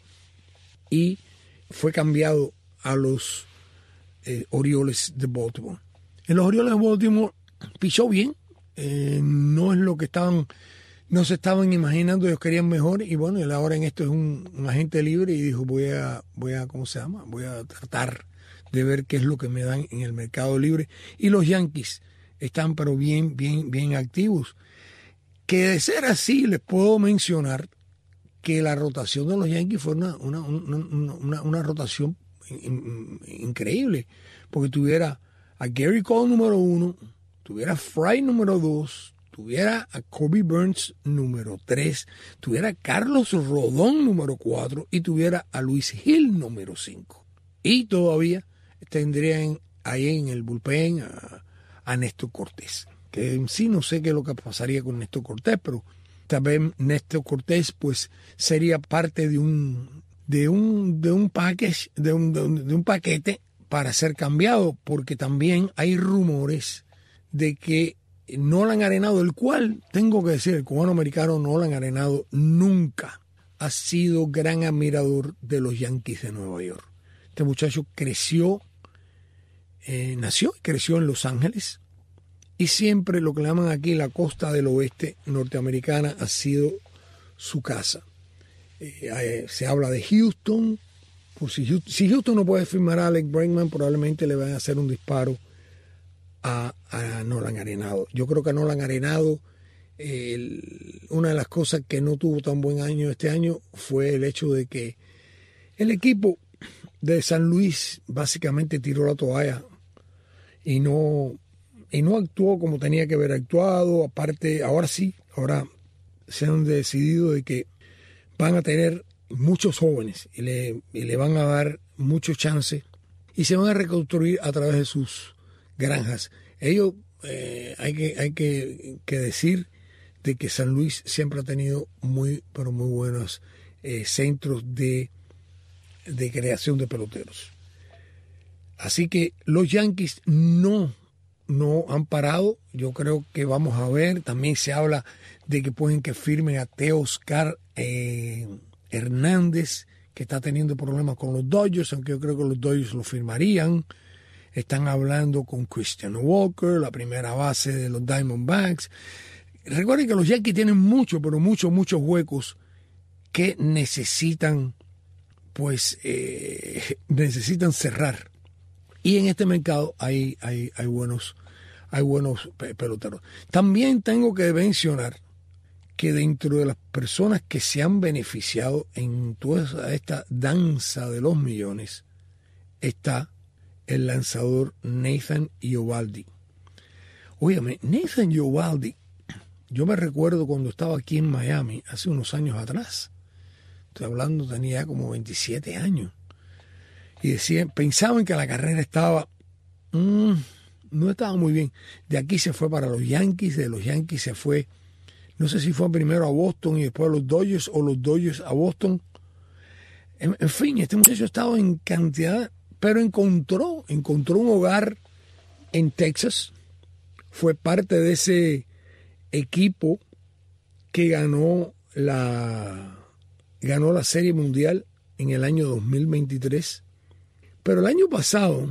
y fue cambiado a los eh, Orioles de Baltimore. En los Orioles de Baltimore pichó bien, eh, no es lo que estaban, no se estaban imaginando, ellos querían mejor, y bueno, él ahora en esto es un, un agente libre y dijo, voy a, voy a, ¿cómo se llama? Voy a tratar de ver qué es lo que me dan en el mercado libre. Y los Yankees están pero bien, bien, bien activos. Que de ser así, les puedo mencionar que la rotación de los Yankees fue una, una, una, una, una rotación in, in, increíble, porque tuviera a Gerrit Cole número uno, tuviera a Fry número dos, tuviera a Kobe Burns número tres, tuviera a Carlos Rodón número cuatro y tuviera a Luis Gil número cinco. Y todavía tendrían ahí en el bullpen a, a Néstor Cortés, que en sí no sé qué es lo que pasaría con Néstor Cortés, pero tal vez Néstor Cortés pues sería parte de un de un de un package de un, de un, de un paquete para ser cambiado, porque también hay rumores de que Nolan Arenado, el cual tengo que decir, el cubano americano Nolan Arenado nunca ha sido gran admirador de los Yankees de Nueva York. Este muchacho creció, eh, nació y creció en Los Ángeles, y siempre lo que le llaman aquí la costa del oeste norteamericana ha sido su casa. Eh, eh, se habla de Houston. Por si, Houston, si Houston no puede firmar a Alex Bregman, probablemente le van a hacer un disparo a, a Nolan Arenado. Yo creo que a Nolan Arenado, eh, el, una de las cosas que no tuvo tan buen año este año fue el hecho de que el equipo de San Luis básicamente tiró la toalla y no, y no actuó como tenía que haber actuado. Aparte, ahora sí, ahora se han decidido de que van a tener muchos jóvenes y le, y le van a dar muchos chances y se van a reconstruir a través de sus granjas. Ellos, eh, hay que hay que, que decir de que San Luis siempre ha tenido muy, pero muy buenos eh, centros de, de creación de peloteros. Así que los Yankees no, no han parado. Yo creo que vamos a ver. También se habla de que pueden que firmen a Teoscar eh, Hernández, que está teniendo problemas con los Dodgers, aunque yo creo que los Dodgers lo firmarían. Están hablando con Christian Walker, la primera base de los Diamondbacks. Recuerden que los Yankees tienen mucho, pero muchos, muchos huecos que necesitan, pues, eh, necesitan cerrar. Y en este mercado hay, hay, hay buenos, hay buenos peloteros. También tengo que mencionar que dentro de las personas que se han beneficiado en toda esta danza de los millones está el lanzador Nathan Eovaldi. Óyeme, Nathan Eovaldi, yo me recuerdo cuando estaba aquí en Miami hace unos años atrás. Estoy hablando, tenía como veintisiete años. Y decían, pensaban que la carrera estaba, mmm, no estaba muy bien. De aquí se fue para los Yankees, de los Yankees se fue, no sé si fue primero a Boston y después a los Dodgers, o los Dodgers a Boston. En, en fin, este muchacho estaba en cantidad, pero encontró, encontró un hogar en Texas. Fue parte de ese equipo que ganó la, ganó la Serie Mundial en el año dos mil veintitrés. Pero el año pasado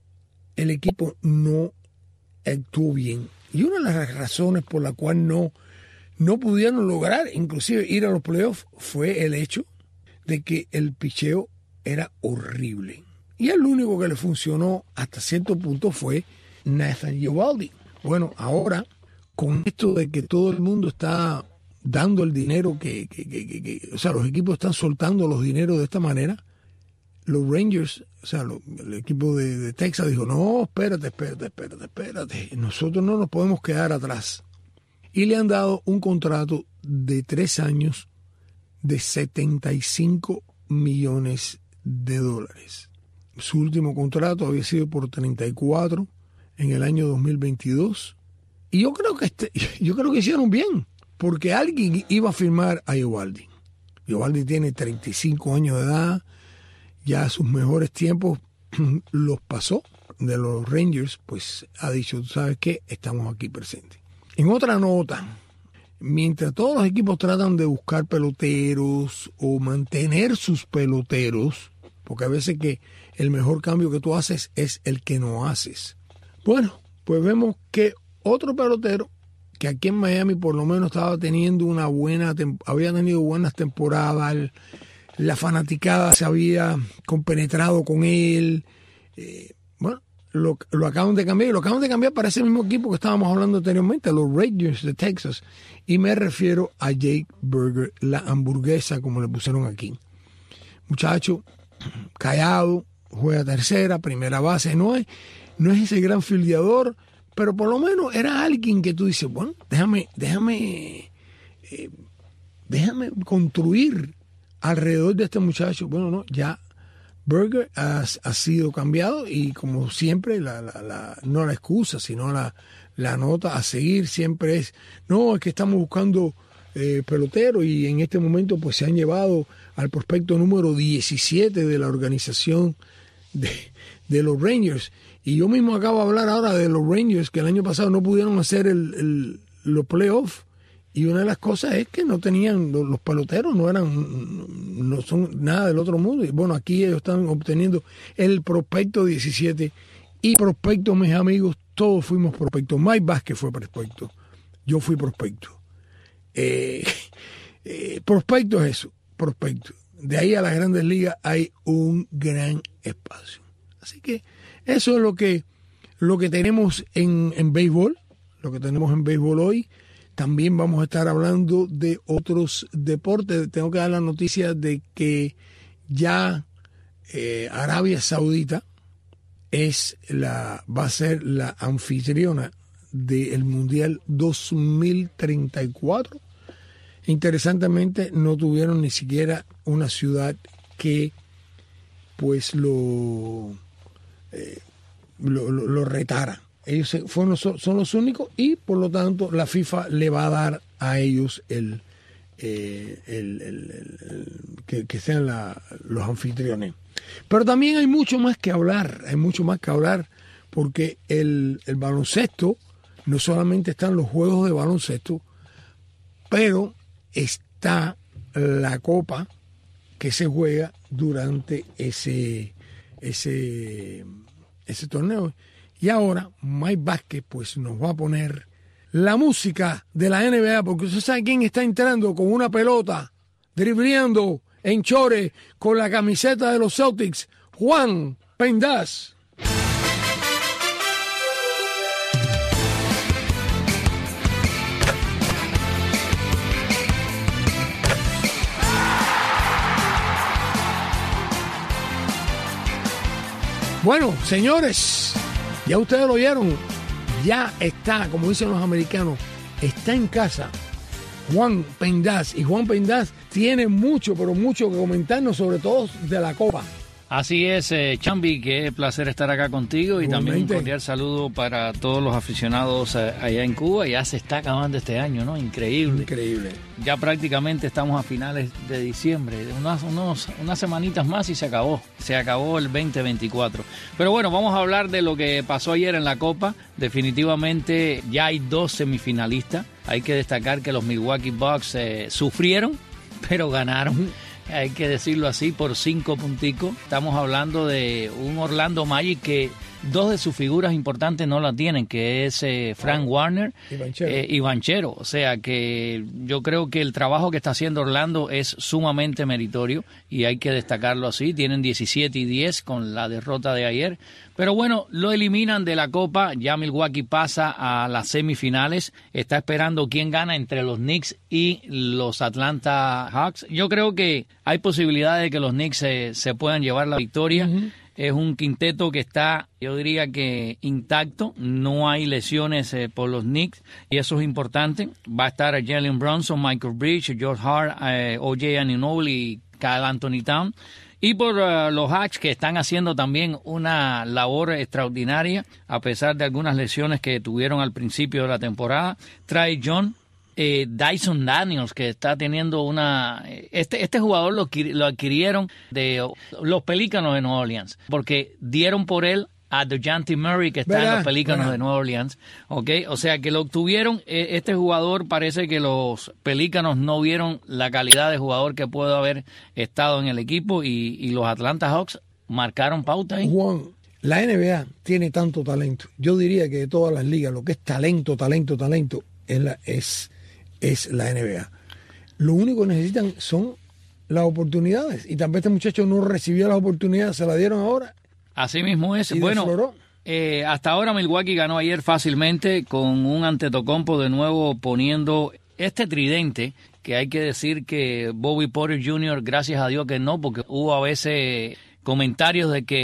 el equipo no actuó bien. Y una de las razones por la cual no, no pudieron lograr inclusive ir a los playoffs fue el hecho de que el picheo era horrible. Y el único que le funcionó hasta cierto punto fue Nathan Eovaldi. Bueno, ahora, con esto de que todo el mundo está dando el dinero, que, que, que, que, que o sea, los equipos están soltando los dineros de esta manera, los Rangers, o sea, lo, el equipo de, de Texas dijo, no, espérate, espérate, espérate, espérate, nosotros no nos podemos quedar atrás. Y le han dado un contrato de tres años de setenta y cinco millones de dólares. Su último contrato había sido por treinta y cuatro en el año dos mil veintidós. Y yo creo que este, yo creo que hicieron bien, porque alguien iba a firmar a Eovaldi. Eovaldi tiene treinta y cinco años de edad, ya sus mejores tiempos los pasó de los Rangers, pues ha dicho, ¿tú sabes qué? Estamos aquí presentes. En otra nota, mientras todos los equipos tratan de buscar peloteros o mantener sus peloteros, porque a veces que el mejor cambio que tú haces es el que no haces. Bueno, pues vemos que otro pelotero que aquí en Miami por lo menos estaba teniendo una buena, había tenido buenas temporadas, la fanaticada se había compenetrado con él, eh, bueno, lo, lo acaban de cambiar, y lo acaban de cambiar para ese mismo equipo que estábamos hablando anteriormente, los Rangers de Texas, y me refiero a Jake Burger, la hamburguesa, como le pusieron aquí. Muchacho, callado, juega tercera, primera base, no es, no es ese gran fildeador, pero por lo menos era alguien que tú dices, bueno, déjame, déjame, eh, déjame construir alrededor de este muchacho. Bueno, no, ya Berger ha, ha sido cambiado y como siempre, la, la, la, no la excusa, sino la, la nota a seguir siempre es, no, es que estamos buscando eh, pelotero y en este momento pues se han llevado al prospecto número diecisiete de la organización de, de los Rangers. Y yo mismo acabo de hablar ahora de los Rangers que el año pasado no pudieron hacer el, el, los playoffs. Y una de las cosas es que no tenían, los peloteros no eran, no son nada del otro mundo. Y bueno, aquí ellos están obteniendo el prospecto diecisiete. Y prospecto, mis amigos, todos fuimos prospectos. Mike Vázquez fue prospecto. Yo fui prospecto. Eh, eh, prospecto es eso, prospecto. De ahí a las grandes ligas hay un gran espacio. Así que eso es lo que, lo que tenemos en, en béisbol, lo que tenemos en béisbol hoy. También vamos a estar hablando de otros deportes. Tengo que dar la noticia de que ya eh, Arabia Saudita es la, va a ser la anfitriona del Mundial dos mil treinta y cuatro. Interesantemente, no tuvieron ni siquiera una ciudad que pues lo, eh, lo, lo, lo retara. Ellos fueron, son los únicos y por lo tanto la FIFA le va a dar a ellos el, eh, el, el, el, el que, que sean la, los anfitriones. Pero también hay mucho más que hablar, hay mucho más que hablar porque el, el baloncesto, no solamente están los juegos de baloncesto, pero está la copa que se juega durante ese, ese, ese torneo. Y ahora Mike Vázquez pues nos va a poner la música de la N B A, porque usted sabe quién está entrando con una pelota, dribleando en chore con la camiseta de los Celtics, Juan Pendas. Bueno, señores, ya ustedes lo oyeron, ya está, como dicen los americanos, está en casa Juan Pendas. Y Juan Pendas tiene mucho, pero mucho que comentarnos, sobre todo de la Copa. Así es, eh, Chambi, qué placer estar acá contigo y Igualmente. También un cordial saludo para todos los aficionados eh, allá en Cuba. Ya se está acabando este año, ¿no? Increíble. Increíble. Ya prácticamente estamos a finales de diciembre, unas, unos, unas semanitas más y se acabó. Se acabó el veinte veinticuatro. Pero bueno, vamos a hablar de lo que pasó ayer en la Copa. Definitivamente ya hay dos semifinalistas. Hay que destacar que los Milwaukee Bucks eh, sufrieron, pero ganaron. Uh-huh. Hay que decirlo así, por cinco punticos. Estamos hablando de un Orlando Magic que dos de sus figuras importantes no la tienen, que es eh, Frank Warner y Banchero. Eh, y Banchero. O sea que yo creo que el trabajo que está haciendo Orlando es sumamente meritorio y hay que destacarlo así. Tienen diecisiete y diez con la derrota de ayer. Pero bueno, lo eliminan de la Copa. Ya Milwaukee pasa a las semifinales. Está esperando quién gana entre los Knicks y los Atlanta Hawks. Yo creo que hay posibilidades de que los Knicks se, se puedan llevar la victoria. Uh-huh. Es un quinteto que está, yo diría que intacto. No hay lesiones eh, por los Knicks y eso es importante. Va a estar Jalen Brunson, Michael Bridges, George Hart, eh, O J Anunoby y Karl Anthony Towns. Y por uh, los Hawks, que están haciendo también una labor extraordinaria, a pesar de algunas lesiones que tuvieron al principio de la temporada. Trae John, eh, Dyson Daniels, que está teniendo una... Este, este jugador lo, lo adquirieron de los Pelícanos de Nueva Orleans, porque dieron por él a DeJounte Murray, que está ¿verdad? En los Pelícanos ¿verdad? De Nueva Orleans. ¿Okay? O sea, que lo obtuvieron. Este jugador, parece que los Pelícanos no vieron la calidad de jugador que puede haber estado en el equipo y, y los Atlanta Hawks marcaron pauta ahí. Juan, la N B A tiene tanto talento. Yo diría que de todas las ligas, lo que es talento, talento, talento, es la, es, es la N B A. Lo único que necesitan son las oportunidades. Y también este muchacho no recibió las oportunidades, se la dieron ahora. Así mismo es. Bueno, eh, hasta ahora Milwaukee ganó ayer fácilmente con un Antetokounmpo de nuevo poniendo este tridente, que hay que decir que Bobby Portis junior, gracias a Dios que no, porque hubo a veces comentarios de que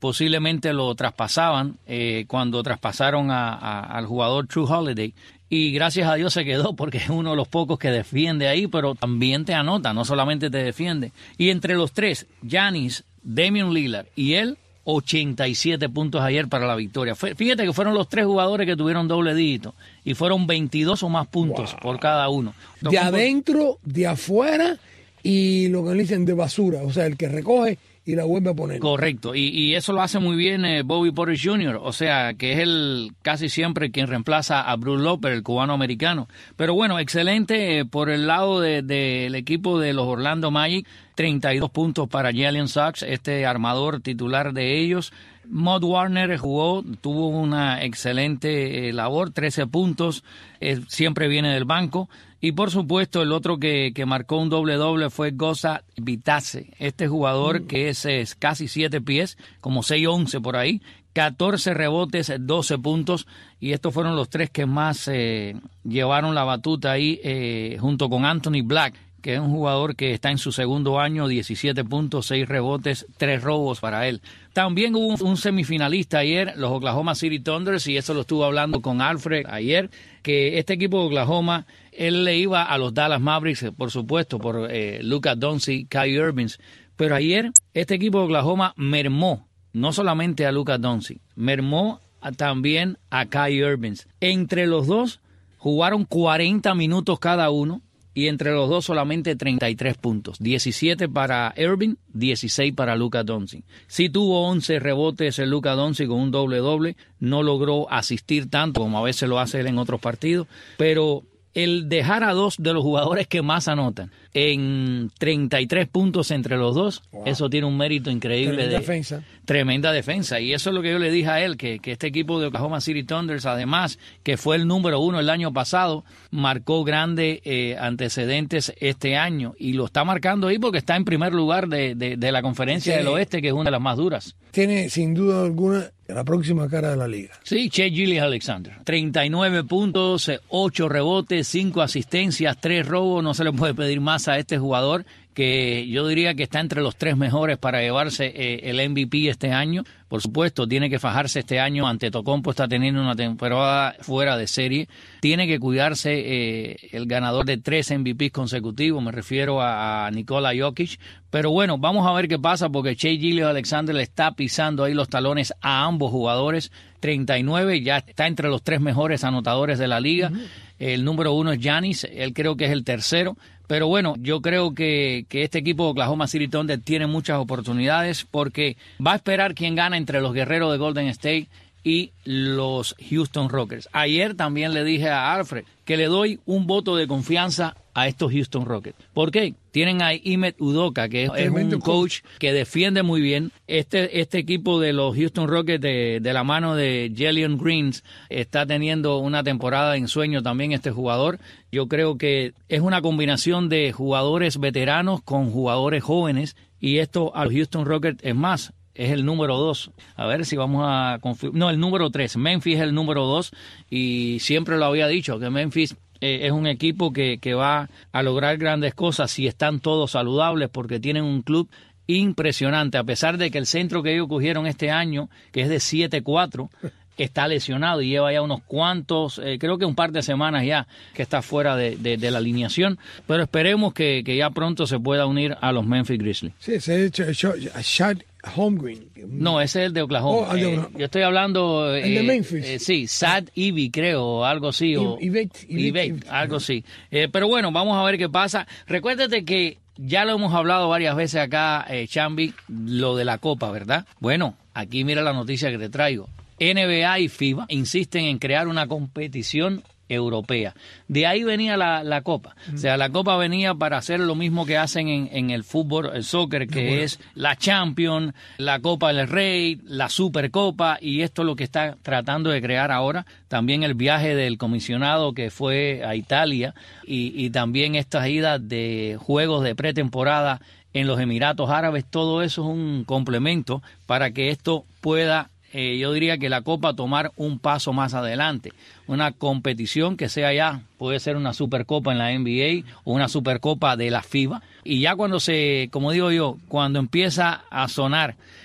posiblemente lo traspasaban eh, cuando traspasaron a, a, al jugador True Holiday. Y gracias a Dios se quedó porque es uno de los pocos que defiende ahí, pero también te anota, no solamente te defiende. Y entre los tres, Giannis, Damian Lillard y él, ochenta y siete puntos ayer para la victoria. Fíjate que fueron los tres jugadores que tuvieron doble dígito y fueron veintidós o más puntos wow. por cada uno. De adentro, de afuera y lo que dicen de basura, o sea, el que recoge y la vuelve a poner. Correcto, y, y eso lo hace muy bien eh, Bobby Portis junior, o sea, que es el casi siempre quien reemplaza a Bruce López, el cubano-americano. Pero bueno, excelente eh, por el lado del de, de equipo de los Orlando Magic, treinta y dos puntos para Jalen Suggs, este armador titular de ellos. Mod Warner jugó, tuvo una excelente eh, labor, trece puntos, eh, siempre viene del banco. Y por supuesto el otro que, que marcó un doble-doble fue Goza Bitadze, este jugador mm. que es, es casi siete pies, como seis once por ahí, catorce rebotes, doce puntos, y estos fueron los tres que más eh, llevaron la batuta ahí eh, junto con Anthony Black, que es un jugador que está en su segundo año, diecisiete puntos, seis rebotes, tres robos para él. También hubo un, un semifinalista ayer, los Oklahoma City Thunders, y eso lo estuve hablando con Alfred ayer, que este equipo de Oklahoma, él le iba a los Dallas Mavericks, por supuesto, por eh, Luka Doncic, Kyrie Irving, pero ayer este equipo de Oklahoma mermó, no solamente a Luka Doncic, mermó a, también a Kyrie Irving. Entre los dos jugaron cuarenta minutos cada uno, y entre los dos solamente treinta y tres puntos, diecisiete para Irving, dieciséis para Luka Doncic. Sí tuvo once rebotes en Luka Doncic con un doble-doble, no logró asistir tanto como a veces lo hace él en otros partidos, pero el dejar a dos de los jugadores que más anotan en treinta y tres puntos entre los dos, wow. eso tiene un mérito increíble. Tremenda de defensa. Tremenda defensa, y eso es lo que yo le dije a él, que, que este equipo de Oklahoma City Thunders, además, que fue el número uno el año pasado, marcó grandes eh, antecedentes este año, y lo está marcando ahí porque está en primer lugar de, de, de la conferencia sí. del oeste, que es una de las más duras. Tiene, sin duda alguna, la próxima cara de la liga. Sí, Shai Gilgeous-Alexander, treinta y nueve puntos, ocho rebotes, cinco asistencias, tres robos, no se le puede pedir más a este jugador, que yo diría que está entre los tres mejores para llevarse eh, el M V P este año. Por supuesto, tiene que fajarse este año. Antetokounmpo está teniendo una temporada fuera de serie. Tiene que cuidarse eh, el ganador de tres M V Ps consecutivos, me refiero a, a Nikola Jokic. Pero bueno, vamos a ver qué pasa, porque Shai Gilgeous-Alexander le está pisando ahí los talones a ambos jugadores. treinta y nueve, ya está entre los tres mejores anotadores de la liga. Uh-huh. El número uno es Giannis, él creo que es el tercero. Pero bueno, yo creo que, que este equipo de Oklahoma City Thunder tiene muchas oportunidades, porque va a esperar quién gana entre los guerreros de Golden State y los Houston Rockets. Ayer también le dije a Alfred que le doy un voto de confianza a estos Houston Rockets. ¿Por qué? Tienen a Ime Udoka, que es, es un coach que defiende muy bien. Este este equipo de los Houston Rockets, de, de la mano de Jalen Green, está teniendo una temporada de ensueño también este jugador. Yo creo que es una combinación de jugadores veteranos con jugadores jóvenes, y esto a los Houston Rockets es más. Es el número dos. A ver si vamos a confirmar. No, el número tres. Memphis es el número dos. Y siempre lo había dicho, que Memphis eh, es un equipo que, que va a lograr grandes cosas si están todos saludables, porque tienen un club impresionante. A pesar de que el centro que ellos cogieron este año, que es de siete cuatro, está lesionado y lleva ya unos cuantos, eh, creo que un par de semanas ya que está fuera de, de, de la alineación, pero esperemos que, que ya pronto se pueda unir a los Memphis Grizzlies. Sí, ese es Shad Holmgren. No, ese es el de Oklahoma. Oh, eh, yo estoy hablando... El eh, de Memphis. Eh, sí, Sad Ivy, creo, o algo así. O Ivette, algo así. Eh, pero bueno, vamos a ver qué pasa. Recuérdate que ya lo hemos hablado varias veces acá, eh, Chambi, lo de la Copa, ¿verdad? Bueno, aquí mira la noticia que te traigo. N B A y FIBA insisten en crear una competición europea. De ahí venía la, la Copa. Mm. O sea, la Copa venía para hacer lo mismo que hacen en, en el fútbol, el soccer, que bueno. es la Champions, la Copa del Rey, la Supercopa, y esto es lo que está tratando de crear ahora. También el viaje del comisionado que fue a Italia, y, y también estas idas de juegos de pretemporada en los Emiratos Árabes. Todo eso es un complemento para que esto pueda Eh, yo diría que la Copa tomar un paso más adelante, una competición que sea ya, puede ser una Supercopa en la N B A o una Supercopa de la FIBA, y ya cuando se, como digo yo, cuando empieza a sonar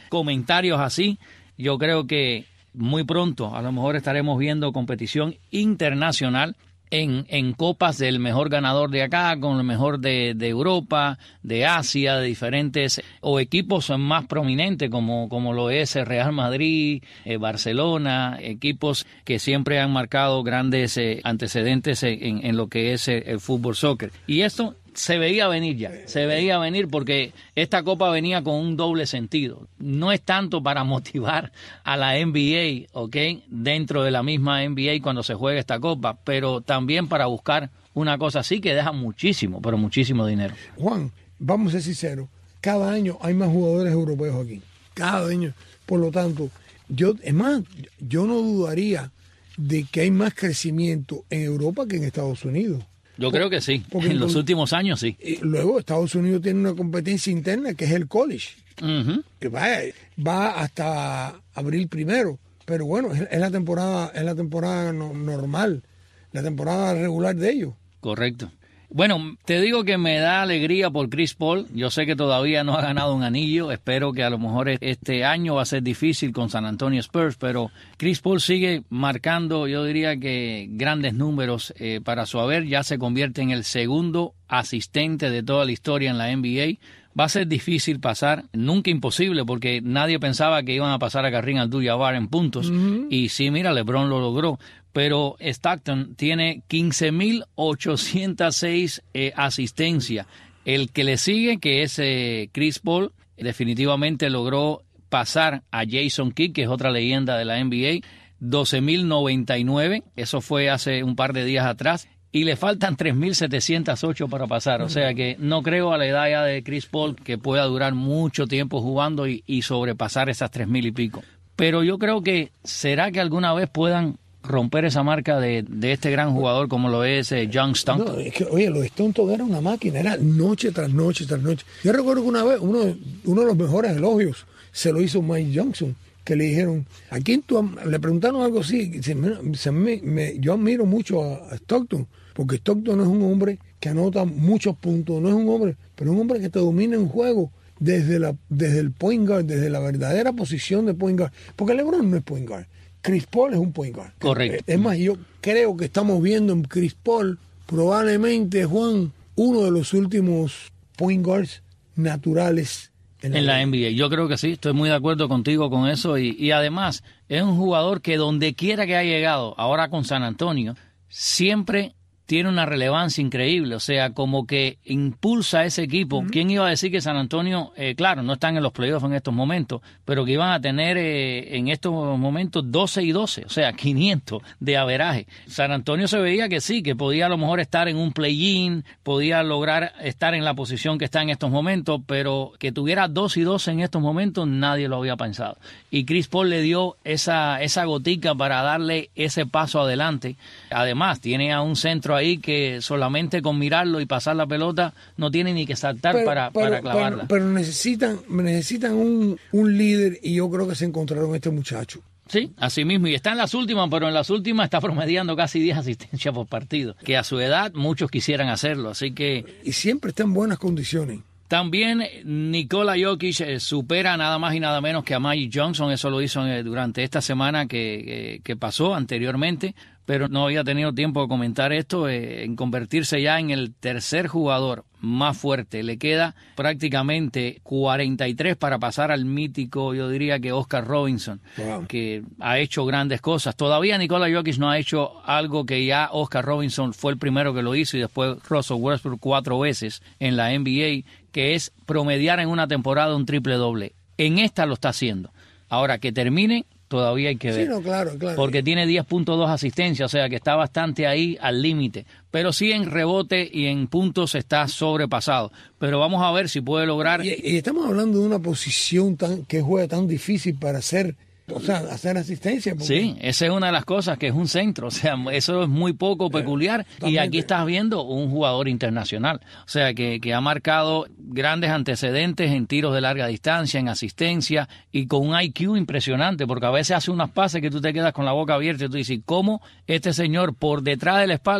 comentarios así, yo creo que muy pronto a lo mejor estaremos viendo competición internacional en, en copas del mejor ganador de acá, con el mejor de, de Europa, de Asia, de diferentes, o equipos más prominentes como, como lo es el Real Madrid, eh, Barcelona, equipos que siempre han marcado grandes eh, antecedentes en, en lo que es el, el fútbol soccer. Y esto se veía venir ya, se veía venir porque esta copa venía con un doble sentido. No es tanto para motivar a la N B A, ¿ok?, dentro de la misma N B A cuando se juega esta copa, pero también para buscar una cosa así que deja muchísimo, pero muchísimo dinero. Juan, vamos a ser sinceros, cada año hay más jugadores europeos aquí, cada año. Por lo tanto, yo, es más, yo no dudaría de que hay más crecimiento en Europa que en Estados Unidos. Yo creo que sí, Porque en los últimos años sí. Y luego Estados Unidos tiene una competencia interna que es el college, uh-huh. que va, va hasta abril primero, pero bueno, es, es la temporada, es la temporada no, normal, la temporada regular de ellos. Correcto. Bueno, te digo que me da alegría por Chris Paul. Yo sé que todavía no ha ganado un anillo. Espero que a lo mejor este año va a ser difícil con San Antonio Spurs, pero Chris Paul sigue marcando, yo diría que grandes números eh, para su haber. Ya se convierte en el segundo asistente de toda la historia en la N B A. Va a ser difícil pasar, nunca imposible, porque nadie pensaba que iban a pasar a Kareem Abdul-Jabbar en puntos. Uh-huh. Y sí, mira, LeBron lo logró. Pero Stockton tiene quince mil ochocientas seis eh, asistencias. El que le sigue, que es eh, Chris Paul, definitivamente logró pasar a Jason Kidd, que es otra leyenda de la N B A, doce mil noventa y nueve. Eso fue hace un par de días atrás. Y le faltan tres mil setecientos ocho para pasar. O sea que no creo a la edad ya de Chris Paul que pueda durar mucho tiempo jugando y, y sobrepasar esas tres mil y pico. Pero yo creo que, ¿será que alguna vez puedan romper esa marca de, de este gran jugador como lo es eh, John Stockton? No, es que, oye, los Stockton era una máquina, era noche tras noche tras noche. Yo recuerdo que una vez uno, uno de los mejores elogios se lo hizo Mike Johnson, que le dijeron, ¿a quién tú? Le preguntaron algo así, se me, se me, me, yo admiro mucho a, a Stockton, porque Stockton no es un hombre que anota muchos puntos, no es un hombre, pero es un hombre que te domina en juego desde, la, desde el point guard, desde la verdadera posición de point guard, porque LeBron no es point guard. Chris Paul es un point guard. Correcto. Es más, yo creo que estamos viendo en Chris Paul probablemente, Juan, uno de los últimos point guards naturales en la, en la N B A. Yo creo que sí, estoy muy de acuerdo contigo con eso. Y, y además, es un jugador que donde quiera que ha llegado, ahora con San Antonio, siempre tiene una relevancia increíble, o sea, como que impulsa a ese equipo. Uh-huh. ¿Quién iba a decir que San Antonio, eh, claro, no están en los playoffs en estos momentos, pero que iban a tener eh, en estos momentos doce y doce, o sea, quinientos de averaje? San Antonio se veía que sí, que podía a lo mejor estar en un play-in, podía lograr estar en la posición que está en estos momentos, pero que tuviera doce y doce en estos momentos nadie lo había pensado. Y Chris Paul le dio esa, esa gotica para darle ese paso adelante. Además, tiene a un centro ahí que solamente con mirarlo y pasar la pelota no tiene ni que saltar pero, para, pero, para clavarla. Pero, pero necesitan, necesitan un, un líder y yo creo que se encontraron este muchacho. Sí, así mismo. Y está en las últimas, pero en las últimas está promediando casi diez asistencias por partido, que a su edad muchos quisieran hacerlo. Así que y siempre está en buenas condiciones. También Nikola Jokic eh, supera nada más y nada menos que a Magic Johnson. Eso lo hizo eh, durante esta semana que, que, que pasó anteriormente, pero no había tenido tiempo de comentar esto, eh, en convertirse ya en el tercer jugador más fuerte. Le queda prácticamente cuarenta y tres para pasar al mítico, yo diría que Oscar Robinson, wow, que ha hecho grandes cosas. Todavía Nikola Jokic no ha hecho algo que ya Oscar Robinson fue el primero que lo hizo y después Russell Westbrook cuatro veces en la N B A, que es promediar en una temporada un triple doble. En esta lo está haciendo. Ahora que termine, todavía hay que ver. Sí, no, claro, claro. Porque tiene diez punto dos asistencias, o sea que está bastante ahí al límite. Pero sí en rebote y en puntos está sobrepasado. Pero vamos a ver si puede lograr. Y, y estamos hablando de una posición tan que juega tan difícil para hacer, o sea, hacer asistencia. Porque... Sí, esa es una de las cosas, que es un centro. O sea, eso es muy poco peculiar. Totalmente. Y aquí estás viendo un jugador internacional. O sea, que, que ha marcado grandes antecedentes en tiros de larga distancia, en asistencia, y con un I Q impresionante, porque a veces hace unas pases que tú te quedas con la boca abierta y tú dices, ¿cómo este señor por detrás de la espalda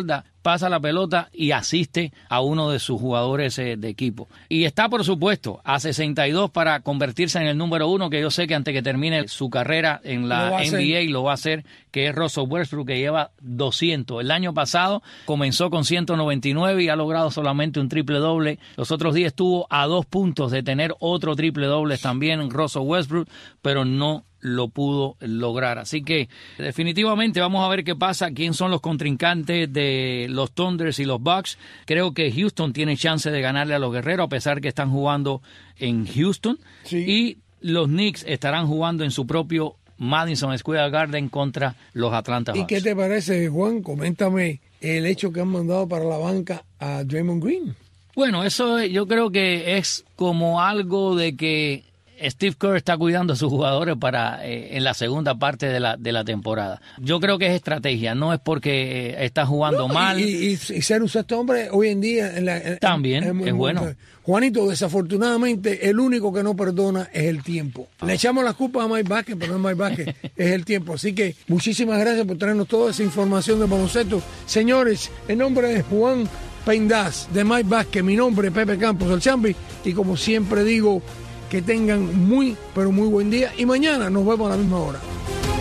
pasa la pelota y asiste a uno de sus jugadores eh, de equipo. Y está, por supuesto, a sesenta y dos para convertirse en el número uno, que yo sé que antes que termine su carrera en la N B A lo va a hacer, que es Russell Westbrook, que lleva doscientos. El año pasado comenzó con ciento noventa y nueve y ha logrado solamente un triple doble. Los otros días estuvo a dos puntos de tener otro triple doble también Russell Westbrook, pero no lo pudo lograr. Así que definitivamente vamos a ver qué pasa, quién son los contrincantes de los Thunders y los Bucks. Creo que Houston tiene chance de ganarle a los Guerreros, a pesar que están jugando en Houston. Sí. Y los Knicks estarán jugando en su propio Madison Square Garden contra los Atlanta Hawks. ¿Y qué te parece, Juan? Coméntame el hecho que han mandado para la banca a Draymond Green. Bueno, eso yo creo que es como algo de que Steve Kerr está cuidando a sus jugadores para eh, en la segunda parte de la de la temporada. Yo creo que es estrategia, no es porque eh, está jugando no, mal. Y, y, y ser un sexto hombre hoy en día en la, en, también en, en, es bueno. Juanito, desafortunadamente el único que no perdona es el tiempo. Ah. Le echamos las culpas a Mike Vázquez, pero no es Mike Vázquez, es el tiempo. Así que muchísimas gracias por traernos toda esa información de baloncesto. Señores, en nombre de Juan Pendaz, de Mike Vázquez, mi nombre es Pepe Campos, el Chambi, y como siempre digo, que tengan muy, pero muy buen día. Y mañana nos vemos a la misma hora.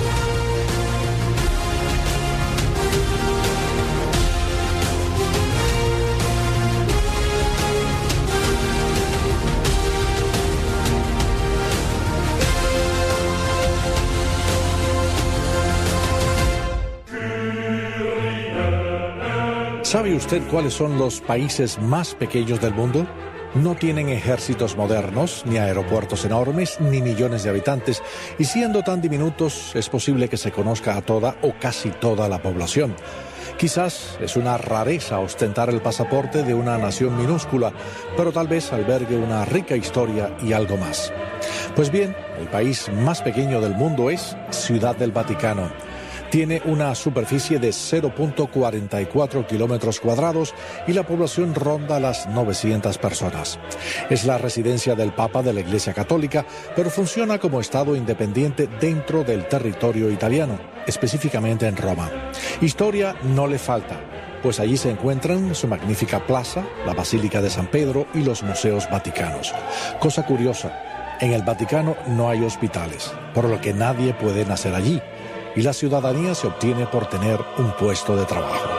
¿Sabe usted cuáles son los países más pequeños del mundo? No tienen ejércitos modernos, ni aeropuertos enormes, ni millones de habitantes, y siendo tan diminutos es posible que se conozca a toda o casi toda la población. Quizás es una rareza ostentar el pasaporte de una nación minúscula, pero tal vez albergue una rica historia y algo más. Pues bien, el país más pequeño del mundo es Ciudad del Vaticano. Tiene una superficie de cero punto cuarenta y cuatro kilómetros cuadrados y la población ronda las novecientas personas. Es la residencia del Papa de la Iglesia Católica, pero funciona como estado independiente dentro del territorio italiano, específicamente en Roma. Historia no le falta, pues allí se encuentran su magnífica plaza, la Basílica de San Pedro y los museos vaticanos. Cosa curiosa, en el Vaticano no hay hospitales, por lo que nadie puede nacer allí. Y la ciudadanía se obtiene por tener un puesto de trabajo.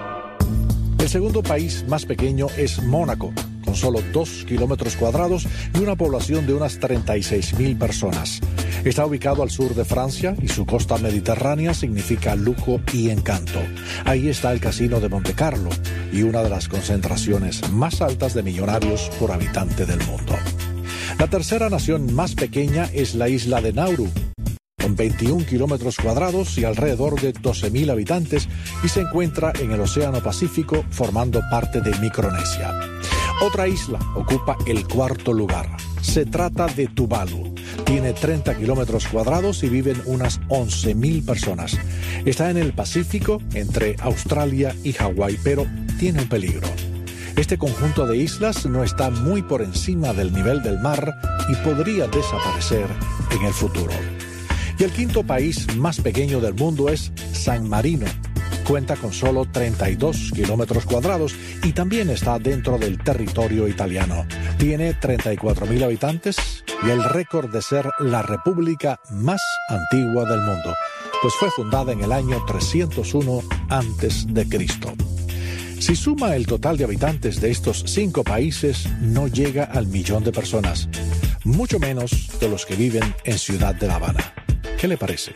El segundo país más pequeño es Mónaco, con solo dos kilómetros cuadrados y una población de unas treinta y seis mil personas. Está ubicado al sur de Francia y su costa mediterránea significa lujo y encanto. Ahí está el Casino de Monte Carlo y una de las concentraciones más altas de millonarios por habitante del mundo. La tercera nación más pequeña es la isla de Nauru, con veintiún kilómetros cuadrados y alrededor de doce mil habitantes, y se encuentra en el Océano Pacífico, formando parte de Micronesia. Otra isla ocupa el cuarto lugar. Se trata de Tuvalu. Tiene treinta kilómetros cuadrados y viven unas once mil personas. Está en el Pacífico, entre Australia y Hawái, pero tiene un peligro. Este conjunto de islas no está muy por encima del nivel del mar y podría desaparecer en el futuro. Y el quinto país más pequeño del mundo es San Marino. Cuenta con solo treinta y dos kilómetros cuadrados y también está dentro del territorio italiano. Tiene treinta y cuatro mil habitantes y el récord de ser la república más antigua del mundo, pues fue fundada en el año trescientos uno antes de Cristo. Si suma el total de habitantes de estos cinco países, no llega al millón de personas, mucho menos de los que viven en Ciudad de La Habana. ¿Qué le parece?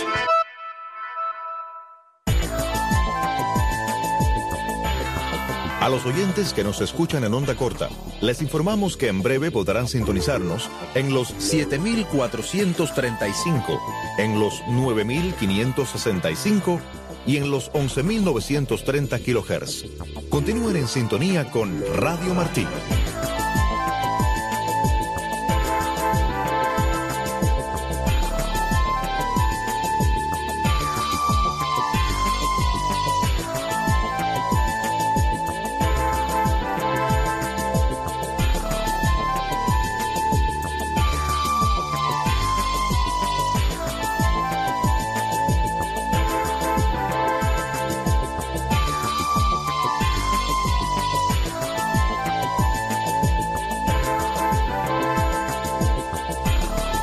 A los oyentes que nos escuchan en onda corta, les informamos que en breve podrán sintonizarnos en los siete mil cuatrocientos treinta y cinco, en los nueve mil quinientos sesenta y cinco y en los once mil novecientos treinta kilohertz. Continúen en sintonía con Radio Martí.